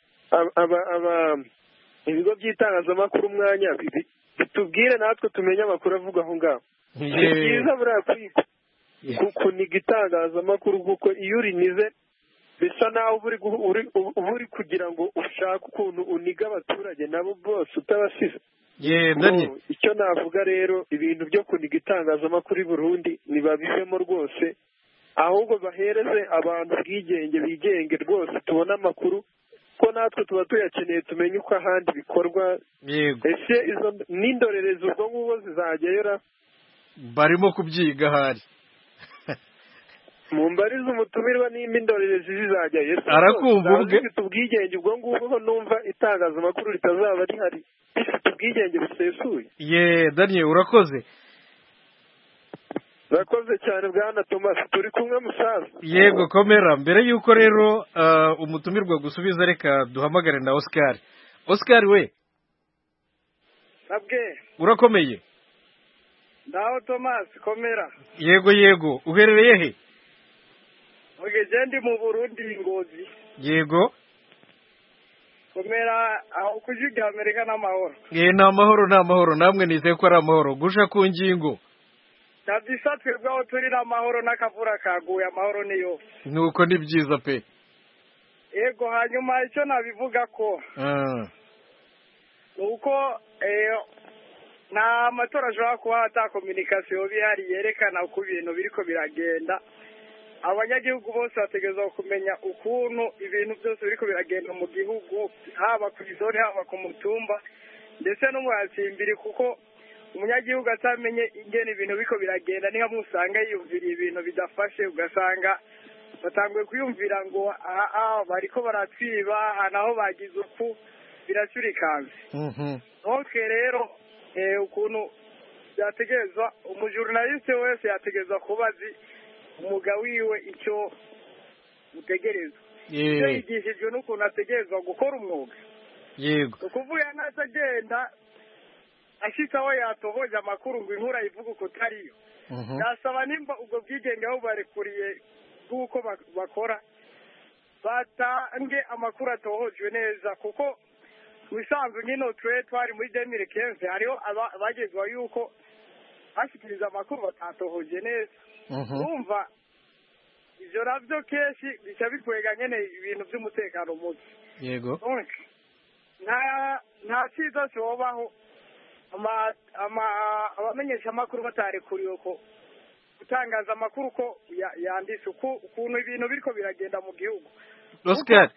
ibigo by'itangazamakuru umwanya, bitubwire natwe tumenye amakuru avuga aho ngaho. Ni byiza buriya kwiga kuniga itangazamakuru, kuko iyo urinize bisa naho uba uri kugira ngo ushake ukuntu uniga abaturage nabo bose utabasize. Icyo navuga rero, ibintu byo kuniga itangazamakuru i Burundi ntibabivemo rwose, ahubwo bahereze abantu ubwigenge, bigenge rwose, tubone amakuru ko natwe tuba tuyakeneye, tumenye uko ahandi bikorwa. Ese izo n'indorerezi ubwo ngubwo zizajyayo? Barimo kubyiga ahari. Mumbarize umutumirwa nimba indorerezi zizajyayo. Arakumva ubwe. Bifite ubwigenge ubwo ngubwo, numva itangazamakuru ritazaba rihari rifite ubwigenge busesuye. Daniel, urakoze. Urakoze cyane bwana Thomas, turi kumwe musaza. Yego, komera. Mbere yuko rero umutumirwa gusubiza, reka duhamagare na Oscar. Oscar we. Nabwe. Urakomeye? Ndaho Thomas, komera. Yego, uherereye he? Ogeje ndi mu Burundi, Ngozi. Yego. Komera, aho kujuga Amerika n'amahoro. N'amahoro, namwe nizeye ko ari amahoro. Gusha ku ngingo. Kabisa twebwe aho turi n'amahoro, n'akavura kaguye, amahoro niyo. Nuko ni byiza pe. Yego, hanyuma icyo nabivuga ko nuko nta matora ashobora kuba ata kominikasiyo bihari yerekana uko ibintu biriko biragenda. Abanyagihugu bose bategerezwa kumenya ukuntu ibintu byose biriko biragenda mu gihugu, haba ku izone, haba ku mutumba, ndetse no mu yatsimbiri, kuko umunyagihugu atamenye ingene ibintu biriko biragenda, niho musanga yiyumvira ibintu bidafashe, ugasanga batanguye kwiyumvira ngo bariko baratwiba, naho bagize uku, biracurikanze. Nokwe rero ukuntu byategerezwa, umujurnaliste wese yategerezwa kuba azi umwuga wiwe icyo utegerezwa. Icyo yigishijwe n'ukuntu ategerezwa gukora umwuga. Yego. Ukuvuga n'atagenda ashitse aho yatohoje amakuru ngo inkuru ayivuga uko utariyo. Nasaba nimba ubwo bwigenge aho barekuriye bw'uko bakora, batange amakuru atohojwe neza, kuko wisanzwe nkino twari muri 2015 hariho abagezwa yuko bashikiriza amakuru batatohoje neza. Urumva ivyo navyo kenshi bica bikwega nyene ibintu by'umutekano muke. Yego. nta cyiza cyobaho abamenyesha amakuru batarekuriwe ko gutangaza amakuru ko yanditse ukuntu ibintu biriko biragenda mu gihugu. Oscar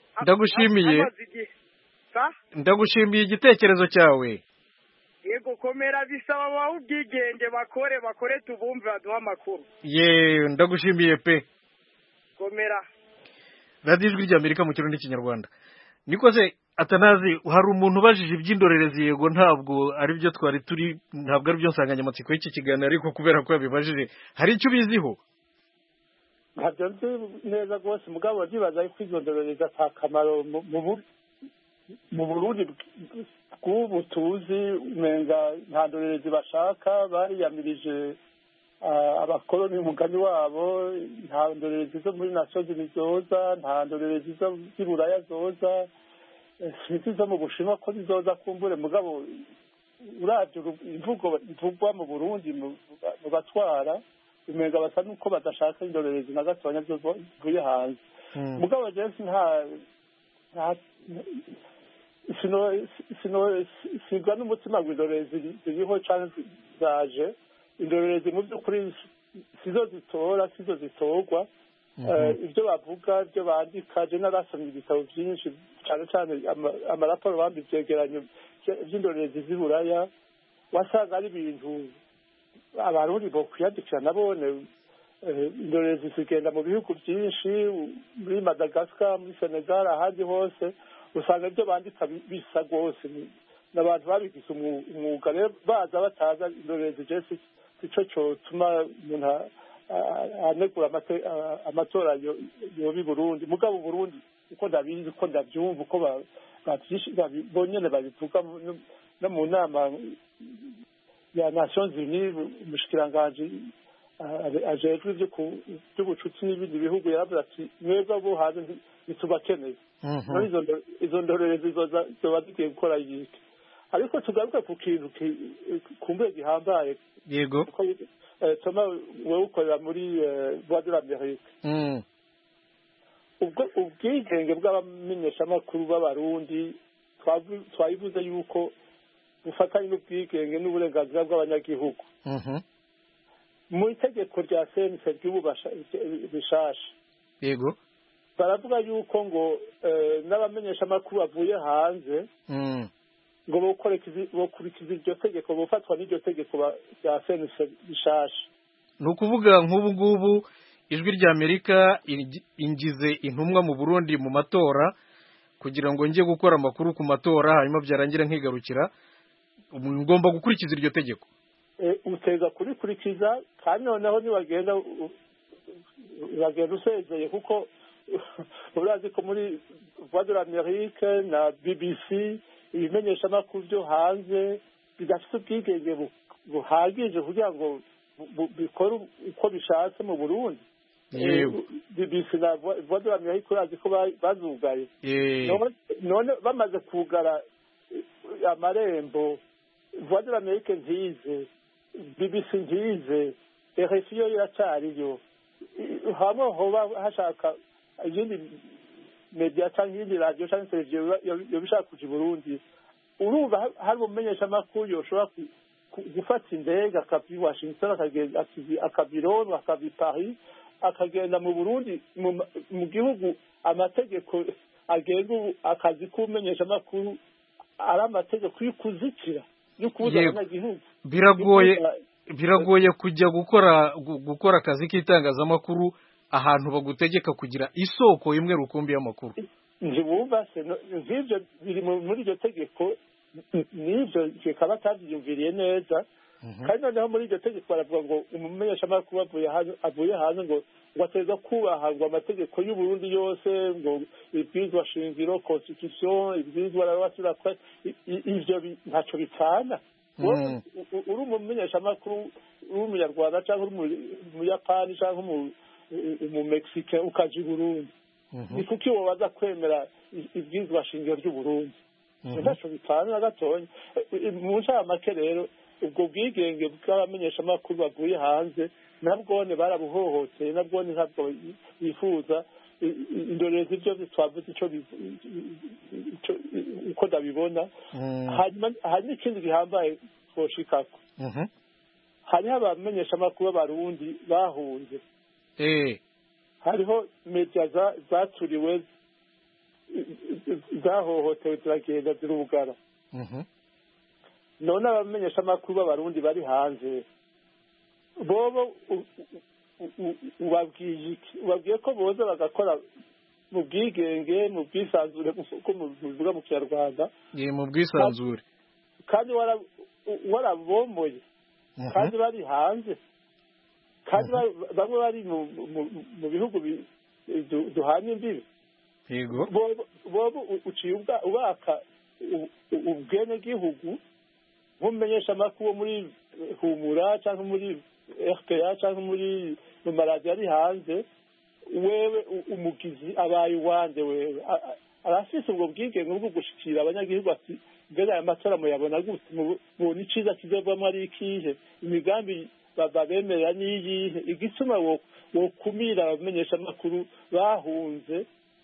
ndagushimiye igitekerezo cyawe. Yego komera, bisaba abaho ubwigenge bakore tubumve baduha amakuru. Ndagushimiye pe. Komera. Radio Ijwi ry'Amerika mu Kirundi n'Ikinyarwanda. Nikoze Atanazi, hari umuntu ubajije iby'indorerezi, yego ntabwo ari byo twari turi, ntabwo ari byo nsanganyamatsiko y'iki kiganiro, ariko kubera ko yabibajije hari icyo ubiziho? Ntabyo nzi neza rwose, mugabo ndibaza ko izo ndorerezi ata kamaro mu Burundi bw'ubu tuzi, umenga nta ndorerezi bashaka, bariyamirije abakoloni umugani wabo, nta ndorerezi zo muri Nations Unies zoza, nta ndorerezi zo z'i Buraya zoza, sinzi zo mu Bushinwa ko zizoza kumbure, mugabo uravye imvugo ivugwa mu Burundi mu batwara, umenga basa nuko badashaka indorerezi na gatonya zivuye hanze. Mugabo jewe sigwa n'umutima w'indorerezi ziriho canke zaje. Indorerezi mu by'ukuri sizo zitora, sizo zitorwa. Ibyo bavuga, ibyo bandika, je narasomye ibitabo byinshi, cyane cyane amaraporo bambi vyegeranyo vy'indorerezi z'i Buraya, wasanga ari ibintu abarundi bo kwiyandikira nabone. Indorerezi zigenda mu bihugu byinshi, muri Madagascar, muri Senegal, ahandi hose, usanga ibyo bandika bisa rwose n'abantu babigize umwuga. Rero baza bataza indorerezi jesi ico cotuma umuntu anegura amatora yoba i Burundi. Mugabo Burundi uko ndabizi, uko ndabyumva, uko bonyene babivuga no mu nama ya Nations Unies, umushikiranganji ajejwe ivy'ubucuti n'ibindi bihugu yaravuze ati mwebwe abo hanze ntitubakeneye. Izo ndorerezi zoba zigiye gukora yiki. Ariko tugaruke ku kintu kumbuye gihambaye. Yego. Toma wewe ukorera muri Voix de l'Amérique. Ubwigenge bw'abamenyeshamakuru b'Abarundi twabivuze yuko bufatanye n'ubwigenge n'uburenganzira bw'abanyagihugu. Mu itegeko rya CNC ry'ubu bishasha. Yego. Baravuga yuko ngo n'abamenyeshamakuru bavuye hanze ngo bokurikiza iryo tegeko, bofatwa n'iryo tegeko rya CNC bishasha. Ni ukuvuga nk'ubu ngubu Ijwi ry'Amerika ingize intumwa mu Burundi mu matora kugira ngo njye gukora amakuru ku matora, hanyuma byarangira nkigarukira, ngomba gukurikiza iryo tegeko. Uteza kurikurikiza, kandi noneho nibagenda usezeye, kuko urazi ko muri Voix de l'Amérique na BBC ibimenyeshamakuru byo hanze bidafite ubwigenge buhagije kugira ngo bikore uko bishatse mu Burundi. BBC na Voix de l'Amérique urazi ko bazugaye. None bamaze kugara amarembo, Voix de l'Amérique ntize, BBC ntize, RFI yo iracariyo, hamwe hoba hashaka izindi media cyangwa izindi radio cyangwa televiziyo yobishaka kuja i Burundi, urumva hari umumenyeshamakuru yoshobora gufata indege akava i Washington akava i Londres akava i Paris akagenda mu Burundi, mu gihugu amategeko agenga akazi k'umenyeshamakuru ari amategeko y'ukuzitira y'ukubuza abanyagihugu. Biragoye kujya gukora akazi k'itangazamakuru ahantu bagutegeka kugira isoko imwe rukumbi y'amakuru. Njibumva se nk'ibyo biri muri iryo tegeko, n'ibyo kikaba atabyiyumviriye neza. Kandi noneho muri iryo tegeko baravuga ngo umumenyeshamakuru avuye hanze ngo ategeka kubaha ngo amategeko y'u Burundi yose, ngo ibwirizwa shingiro, constitution, ibwirizwa la ivyo ntaco bipfana. Uri umumenyeshamakuru w'umunyarwanda cyangwa umuyapani cyangwa umumexike ukaja i Burundi, ni kuki wobaza kwemera ibwirizwa shingiro ry'u Burundi? Ntaco bipfana na gatonya. Mu ncamake rero ubwo bwigenge bw'abamenyeshamakuru bavuye hanze nabwone barabuhohoteye, nabwone ntabwo bifuza. indorerezi byo twavuze uko ndabibona hanyuma ikindi gihambaye twoshikako hariho abamenyeshamakuru b'abarundi bahunze hariho media zaturiwe zahohotewe ziragenda zirugara none abamenyeshamakuru b'abarundi bari hanze bobo ubabwiye ko boza bagakora mu bwigenge mu bwisanzure uko mubivuga mu kinyarwanda mu bwisanzure kandi warabomoye kandi bari hanze kandi bamwe bari mu bihugu duhanye imbibi bobo uciye ubaka ubwenegihugu nk'umumenyeshamakuru muri humura cyangwa muri RPA cyangwa muri mu maradiyo ari hanze wewe umugizi abaye uwande wewe arafise ubwo bwigenge bwo gushikira abanyagihugu ati mbere aya matora muyabona gute mubona iciza kizovamo ari ikihe imigambi babemerera n'iyihe igituma wokumira abamenyeshamakuru bahunze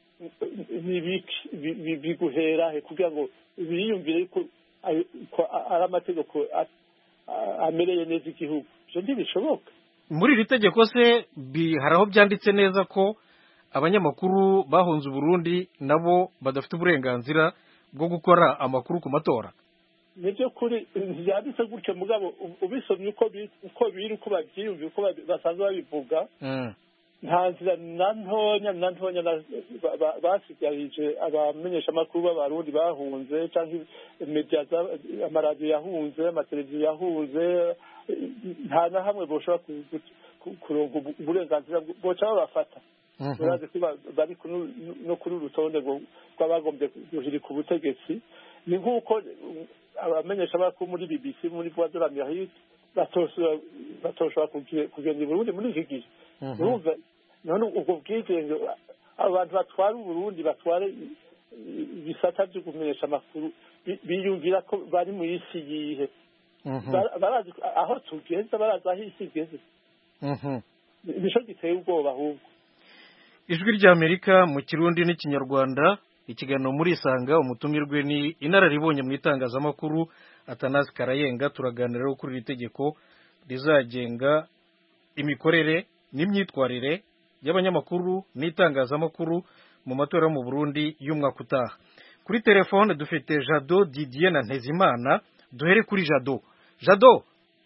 biguhera he kugira ngo biyumvire ko ari amategeko amereye neza igihugu ibyo ntibishoboka muri iri tegeko se hari aho byanditse neza ko abanyamakuru bahunze Burundi nabo badafite uburenganzira bwo gukora amakuru ku matora nibyo kuri byanditse gutyo mugabo ubisomye uko biri uko babyiyumviye uko basanzwe babivuga nta nzira na ntonya basigarije abamenyeshamakuru b'abarundi bahunze cyangwa media amaradiyo yahunze amateleviziyo yahunze nta na hamwe boshobora kuronka uburenganzira boca babafata urazi ko bari no kuri urutonde rw'abagombye guhirika ubutegetsi ni nk'uko abamenyeshamakuru muri BBC muri Voix de l'Amérique batoshobora kugenda i Burundi muri iki gihe none ubwo bwigenge abantu batwara Uburundi batwara ibisata byo kumenyesha amakuru biyumvira ko bari mu isi yihe barazi aho tugeze barazi aho isi igeze nico giteye ubwoba ahubwo ijwi ry'Amerika mu Kirundi n'Ikinyarwanda ikiganiro muri Isanga umutumirwe ni inararibonye mu itangazamakuru Athanase Karayenga turaganira kuri iri tegeko rizagenga imikorere n'imyitwarire y'abanyamakuru n'itangazamakuru mu matora mu Burundi y'umwaka utaha kuri telefone dufite Jado Didier na Ntezimana duhere kuri Jado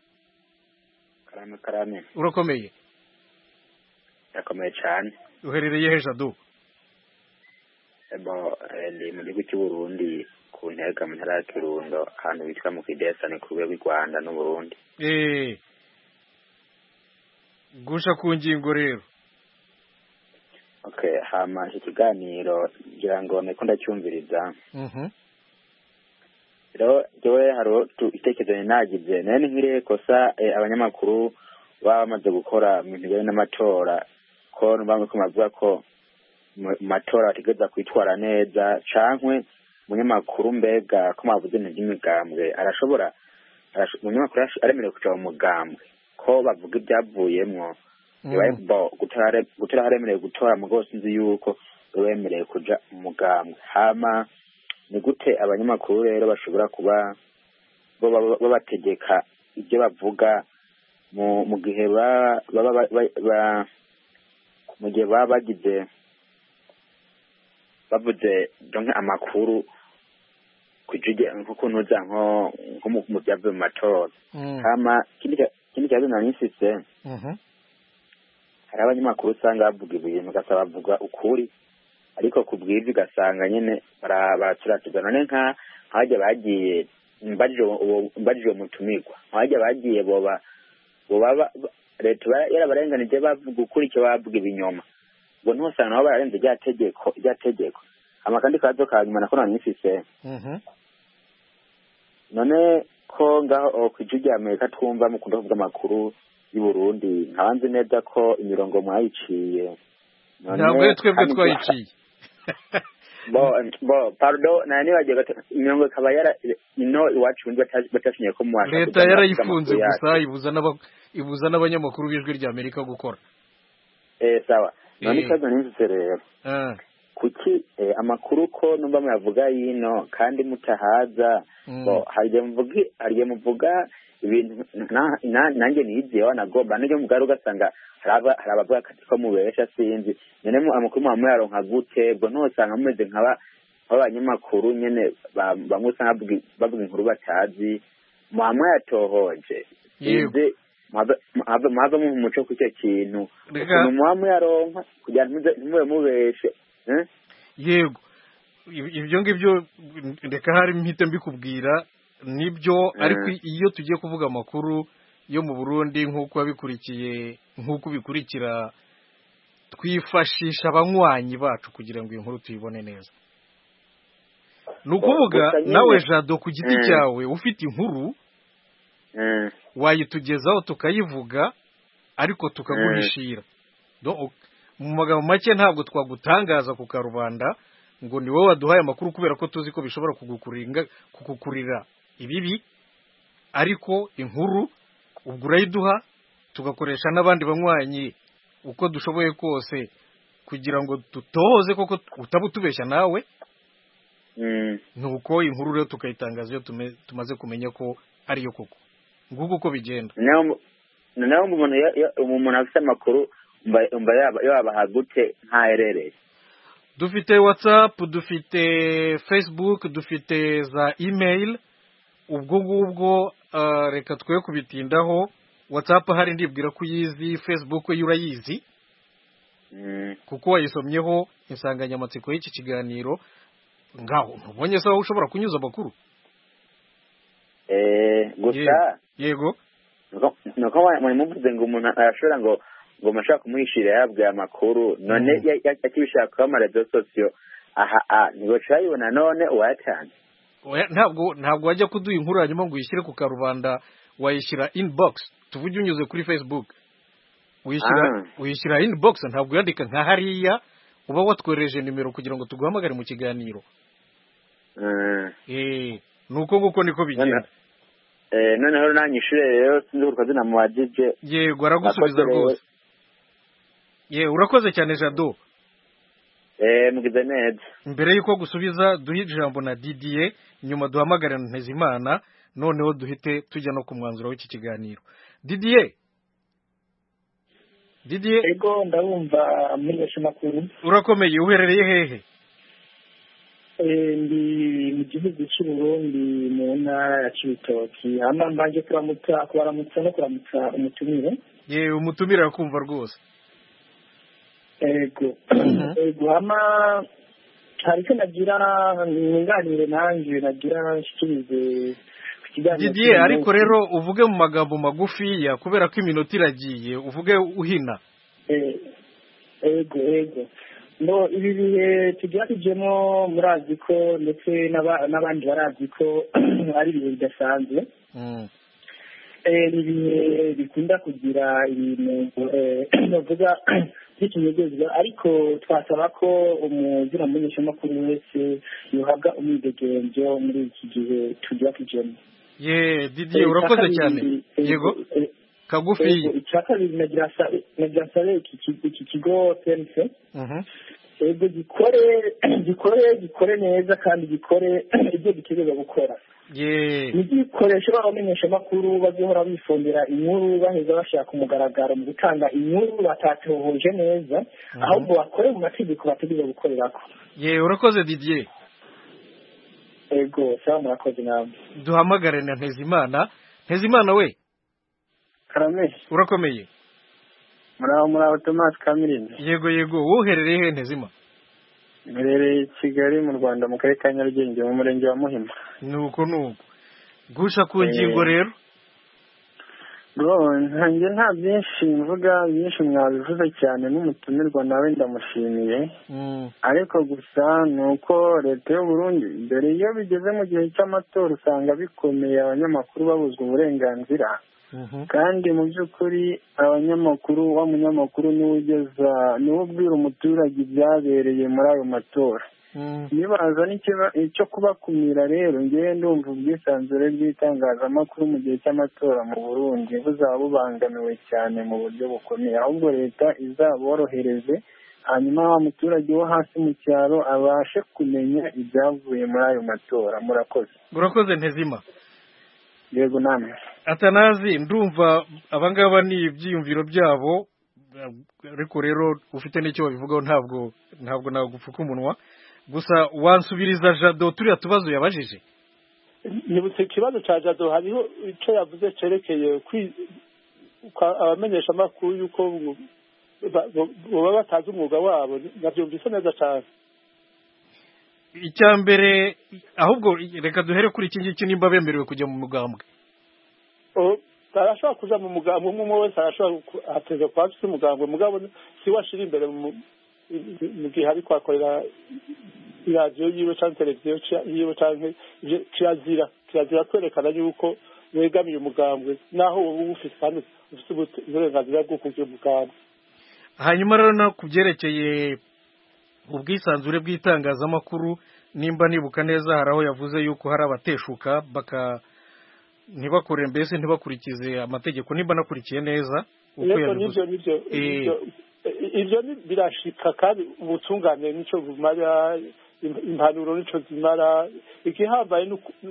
karame urakomeye yakomeye cyane uherereye he Jado ndi mu gihugu cy'u Burundi ku ntega mu ntara ya Kirundo ahantu bitwa mu Kidesani ku rwego rw'u Rwanda n'u Burundi gusha ku ngingo rero hama iki kiganiro ngira ngo niko ndacyumviriza rero jewe haro itekerezo nagize nene nkire kosa abanyamakuru baba bamaze gukora mu bintu n'amatora ko bamwe ko bavuga ko matora bategeza kwitwara neza cankwe umunyamakuru mbega ko mavuze n'imigambwe arashobora umunyamakuru aremerewe kuja mu mugambwe ko bavuga ibyavuyemwo gutara haremerewe gutora mu rwose nzi yuko wemerewe kuja mu mugambwe hama ni gute abanyamakuru rero bashobora kuba babategeka ibyo bavuga mu gihe mu gihe baba bagize bavuze donke amakuru kujije nko nuza nko mu byavuye mu matora hama kindi kibazo nanisise hari abanyamakuru usanga bavuga ibintu ugasaba bavuga ukuri ariko ku bw'ibyo ugasanga nyine baraturatuza none nk'abajya bagiye mbajije umutumirwa abajya bagiye boba leta yarabarenganije bavuga ukuri icyo bavuga ibinyoma ngo ntusanga nabo bararenze rya tegeko amakandi kazo kanyuma nako nanisise none ko ngaho ku ijwi ry'Amerika twumva mukunda kuvuga amakuru y'u Burundi nkabanze neza ko imirongo mwayiciye ntabwo twebwe twayiciye pardon nani bagiye imirongo ikaba ino iwacu batasinye ko mwasha leta yarayifunze gusa ibuza n'abanyamakuru b'ijwi ry'Amerika gukora sawa none ikibazo nimvise rero kuki amakuru ko numva muyavuga yino kandi mutahaza hariye muvuga ibintu nanjye niyiziye wanagomba n'ibyo mugari ugasanga hari abavuga kati ko mubesha sinzi nyene amakuru muba muyaronka gute ubwo ntusanga mumeze nk'abanyamakuru nyene bamwe usanga bavuga inkuru batazi muba muyatohoje sinzi muhava mu muco ku icyo kintu ukuntu muba muyaronka kugira ntimube mubeshe yego ibyo ngibyo reka hari mpite mbikubwira nibyo ariko iyo tugiye kuvuga amakuru yo mu Burundi nk'uko wabikurikiye nk'uko ubikurikira twifashisha abanywanyi bacu kugira ngo iyo nkuru tuyibone neza ni ukuvuga nawe Jado ku giti cyawe ufite inkuru wayitugezaho tukayivuga ariko tukaguhishira mu magambo make ntabwo twagutangaza ku karubanda ngo ni wowe waduhaye amakuru kubera ko tuzi ko bishobora kugukurira ibibi ariko inkuru ubwo urayiduha tugakoresha n'abandi banywanyi uko dushoboye kose kugira ngo dutohoze koko utaba utubeshya nawe nuko inkuru rero tukayitangaza iyo tumaze kumenya ko ariyo koko nguko uko bigenda naho umuntu afite amakuru umva yabaha gute ntaherereye dufite WhatsApp dufite Facebook dufite za email ubwo ngubwo reka twe kubitindaho WhatsApp hari ndibwira ko uyizi Facebook yo urayizi kuko wayisomyeho insanganyamatsiko y'iki kiganiro ngaho ntubonye se aho ushobora kunyuza amakuru gusa yego nuko muvuze ngo umuntu arashobora ngo mashaka kumuhishira yabwiye amakuru none yakibishaka amarezo sosiyo aha nibo cyayibona none uwatanze ntabwo wajya kuduha inkuru hanyuma ngo uyishyire ku karubanda wayishyira inbox tuvuge unyuze kuri Facebook uyishyira inbox ntabwo yandika nka hariya uba watwohereje nimero kugira ngo tuguhamagare mu kiganiro nuko nguko niko bigenda noneho nanyishure rero sinzi urukazina muwajije yego aragusubiza rwose urakoze cyane Jado mugize neza mbere yuko gusubiza duhe ijambo na Didier nyuma duhamagare Ntezimana noneho duhite tujya no ku mwanzuro w'iki kiganiro Didier ego ndabumva amenyesha makuru urakomeye uherereye hehe ndi mu gihugu cy'u Burundi mu ntara ya Cibitoki hama mbanje kubaramutsa no kuramutsa umutumire umutumire akumva rwose ego hama hari icyo nagira nunganire nanjye nagira nshikirize Didier ariko rero uvuge mu magambo magufiya kubera ko iminota iragiye uvuge uhina ego no ibi bihe tugeragejemo murazi ko ndetse n'abandi barazi ko ari ibihe bidasanzwe ni ibihe bikunda kugira ibintu bavuga by'ikinyegezwa ariko twasaba ko umuzina mumenyeshamakuru wese yohabwa umwidegenzo muri iki gihe tugeragejemo Didier urakoze cyane yego kagufi icya kabiri nagira sabe iki kigo TNC ego gikore neza kandi gikore ibyo gitegereza gukora n'igikoresho babamenyesha amakuru bazohora bifondera inkuru baheza bashaka umugaragaro mu gutanga inkuru batatohoje neza ahubwo bakore mu mategeko bategereza gukorerako urakoze Didier ego sawa murakoze namwe duhamagare na Ntezimana we karame urakomeye muraho Thomas Kamirindi yego woherereye he Ntezima mberereye Kigali mu Rwanda mu karere ka Nyarugenge mu murenge wa Muhima nuko gusha ku ngingo rero ntange nta byinshi mvuga byinshi mwabivuze cyane n'umutumirwa nawe ndamushimiye ariko gusa ni uko leta y'u Burundi mbere iyo bigeze mu gihe cy'amatora usanga bikomeye abanyamakuru babuzwa uburenganzira kandi mu by'ukuri abanyamakuru wa munyamakuru niwe ubwira umuturage ibyabereye muri ayo matora nibaza icyo kubakumira rero ngewe ndumva ubwisanzure bw'itangazamakuru mu gihe cy'amatora mu Burundi buzaba bubangamiwe cyane mu buryo bukomeye ahubwo leta izaborohereze hanyuma wa muturage wo hasi mu cyaro abashe kumenya ibyavuye muri ayo matora. murakoze Ntezima. Yego namwe. Atanazi, ndumva abangaba ni ibyiyumviro byabo, ariko rero ufite n'icyo babivugaho ntabwo nagupfuka umunwa. Gusa wansubiriza Jado turiya tubazo yabajije. Nibutse ikibazo cya Jado hariho icyo yavuze cyerekeye abamenyesha amakuru yuko baba batazi umwuga wabo, nabyumvise neza cyane. Icya mbere ahubwo reka duhere kuri iki ngiki, nimba bemerewe kujya mu mugambwe. Arashobora kuja mu mugambwe, umwe wese arashobora ateza kwa afite umugambwe, mugabo si washira imbere mu gihe ariko akorera iradiyo yiwe cyangwa televiziyo yiwe cyangwa kirazira kwerekana yuko wegamiye umugambwe naho wowe ufite kandi ufite uburenganzira bwo kugira umugambwe. Hanyuma rero no kubyerekeye ubwisanzure bw'itangazamakuru, nimba nibuka neza hari aho yavuze yuko hari abateshuka ntibakore mbese ntibakurikize amategeko, nimba nakurikiye neza uko yavuze. Ibyo birashika kandi ubutungane nico bumara, impanuro nico zimara. Igihambaye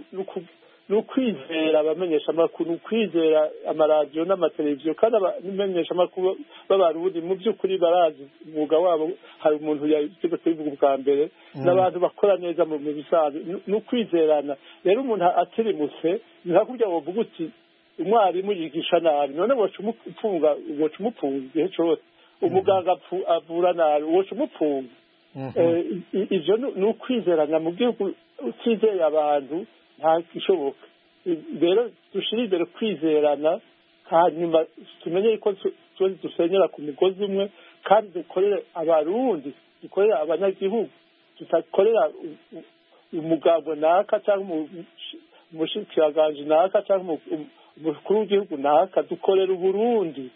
n'ukwizera abamenyesha amakuru, n'ukwizera amaradiyo n'amateleviziyo, kandi abamenyesha amakuru b'abarundi mu by'ukuri barazi umwuga wabo. Hari umuntu yagize kubivuga ubwa mbere, n'abantu bakora neza mu bisanzwe, n'ukwizerana. Rero umuntu atirimutse ntakubya wovuga uti umwarimu yigisha nabi, none woca umupfunga igihe cyose. Umuganga avura nabi, woca umupfunga. Ivyo ni ukwizerana mu gihugu. Utizeye abantu nta kishoboka. Rero dushira imbere kwizerana, hanyuma tumenye ko dusenyera ku mugozi umwe, kandi dukorere abarundi, dukorere abanyagihugu, tutakorera umugabo naka cyangwa umushikiranganje naka cyangwa umukuru w'igihugu naka, dukorera Uburundi.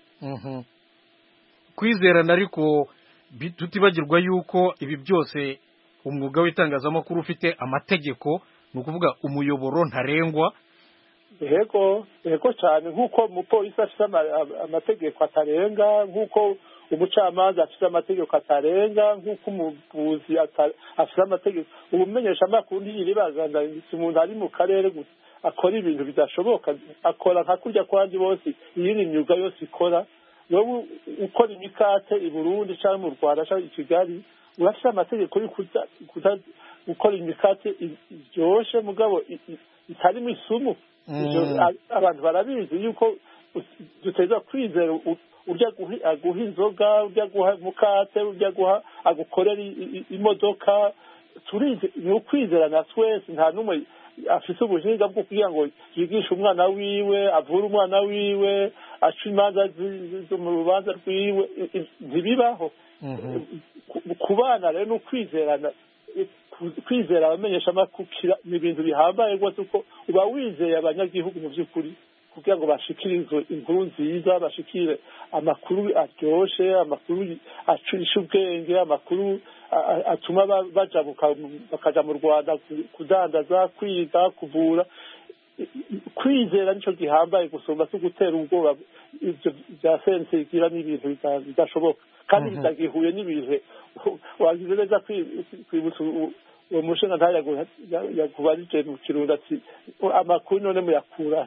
Kwizerana ariko tutibagirwa yuko ibi byose umwuga w'itangazamakuru ufite amategeko, ni ukuvuga umuyoboro ntarengwa. Yego cyane, nk'uko umupolisi afite amategeko atarenga, nk'uko umucamanza afite amategeko atarenga, nk'uko umuvuzi afite amategeko. Ubumenyesha amakuru ntiyiribazana, umuntu ari mu karere akora ibintu bidashoboka, akora nka kurya kwandi bose, iyindi myuga yose ikora. Wowe ukora imikate i Burundi cyangwa mu Rwanda cyangwa i Kigali, urafite amategeko yo gukora imikate iryoshe mugabo itarimo isumu. Abantu barabizi yuko duteza kwizera urya aguha inzoga, urya guha mukate, urya guha agukorera imodoka. Turize ni ukwizerana twese, nta numwe afise ubuhinga bwo kugira ngo yigishe umwana wiwe, avure umwana wiwe, aca imanza zo mu rubanza rwiwe. Ntibibaho. Ku bana rero ni ukwizerana, kwizera abamenyesha amakuru ni ibintu bihambaye rwose, uko uba wizeye abanyagihugu mu by'ukuri kugira ngo bashikirize inkuru nziza, bashikire amakuru aryoshe, amakuru acurisha ubwenge, amakuru atuma bajabuka bakaja mu Rwanda kudandaza, kwiga, kuvura. Kwizera nico gihambaye gusumba so gutera ubwoba. Ibyo bya sense igira n'ibintu bidashoboka kandi bitagihuye n'ibihe. Wagize neza kwibutsa uwo mushinga yakubarije mu Kirundi ati amakuru none muyakura.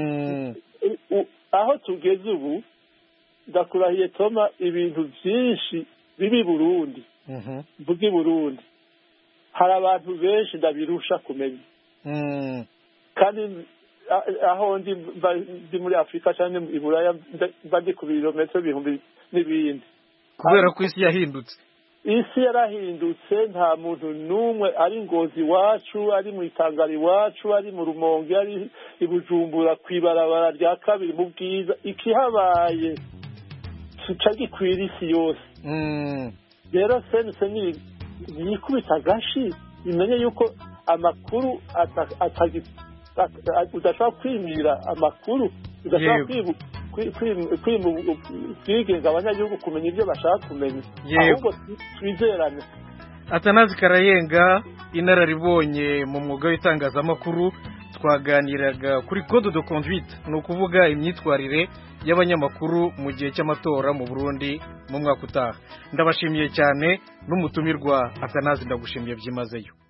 Aho tugeze ubu ndakurahiye Toma, ibintu byinshi bibi Burundi, mvuga i Burundi hari abantu benshi ndabirusha kumenya. Kandi aho ndi muri Afurika cyane i Buraya mba ndi ku birometero ibihumbi n'ibindi, kubera ko isi yahindutse. Isi yarahindutse, nta muntu n'umwe ari Ngozi iwacu, ari mu Itangara iwacu, ari mu Rumonge, ari i Bujumbura kw'ibarabara rya kabiri mu Bwiza. Ikihabaye kica gikwira isi yose. Rero sense niyikubita agashi, imenye yuko amakuru udashobora kwimira amakuru, udashobora kwigenga abanyagihugu kumenya ibyo bashaka kumenya, ahubwo twizerane. Atanazi Karayenga, inararibonye mu mwuga w'itangazamakuru, twaganiraga kuri code de conduite ni ukuvuga imyitwarire y'abanyamakuru mu gihe cy'amatora mu Burundi mu mwaka utaha. Ndabashimiye cyane n'umutumirwa Atanazi, ndagushimiye byimazeyo.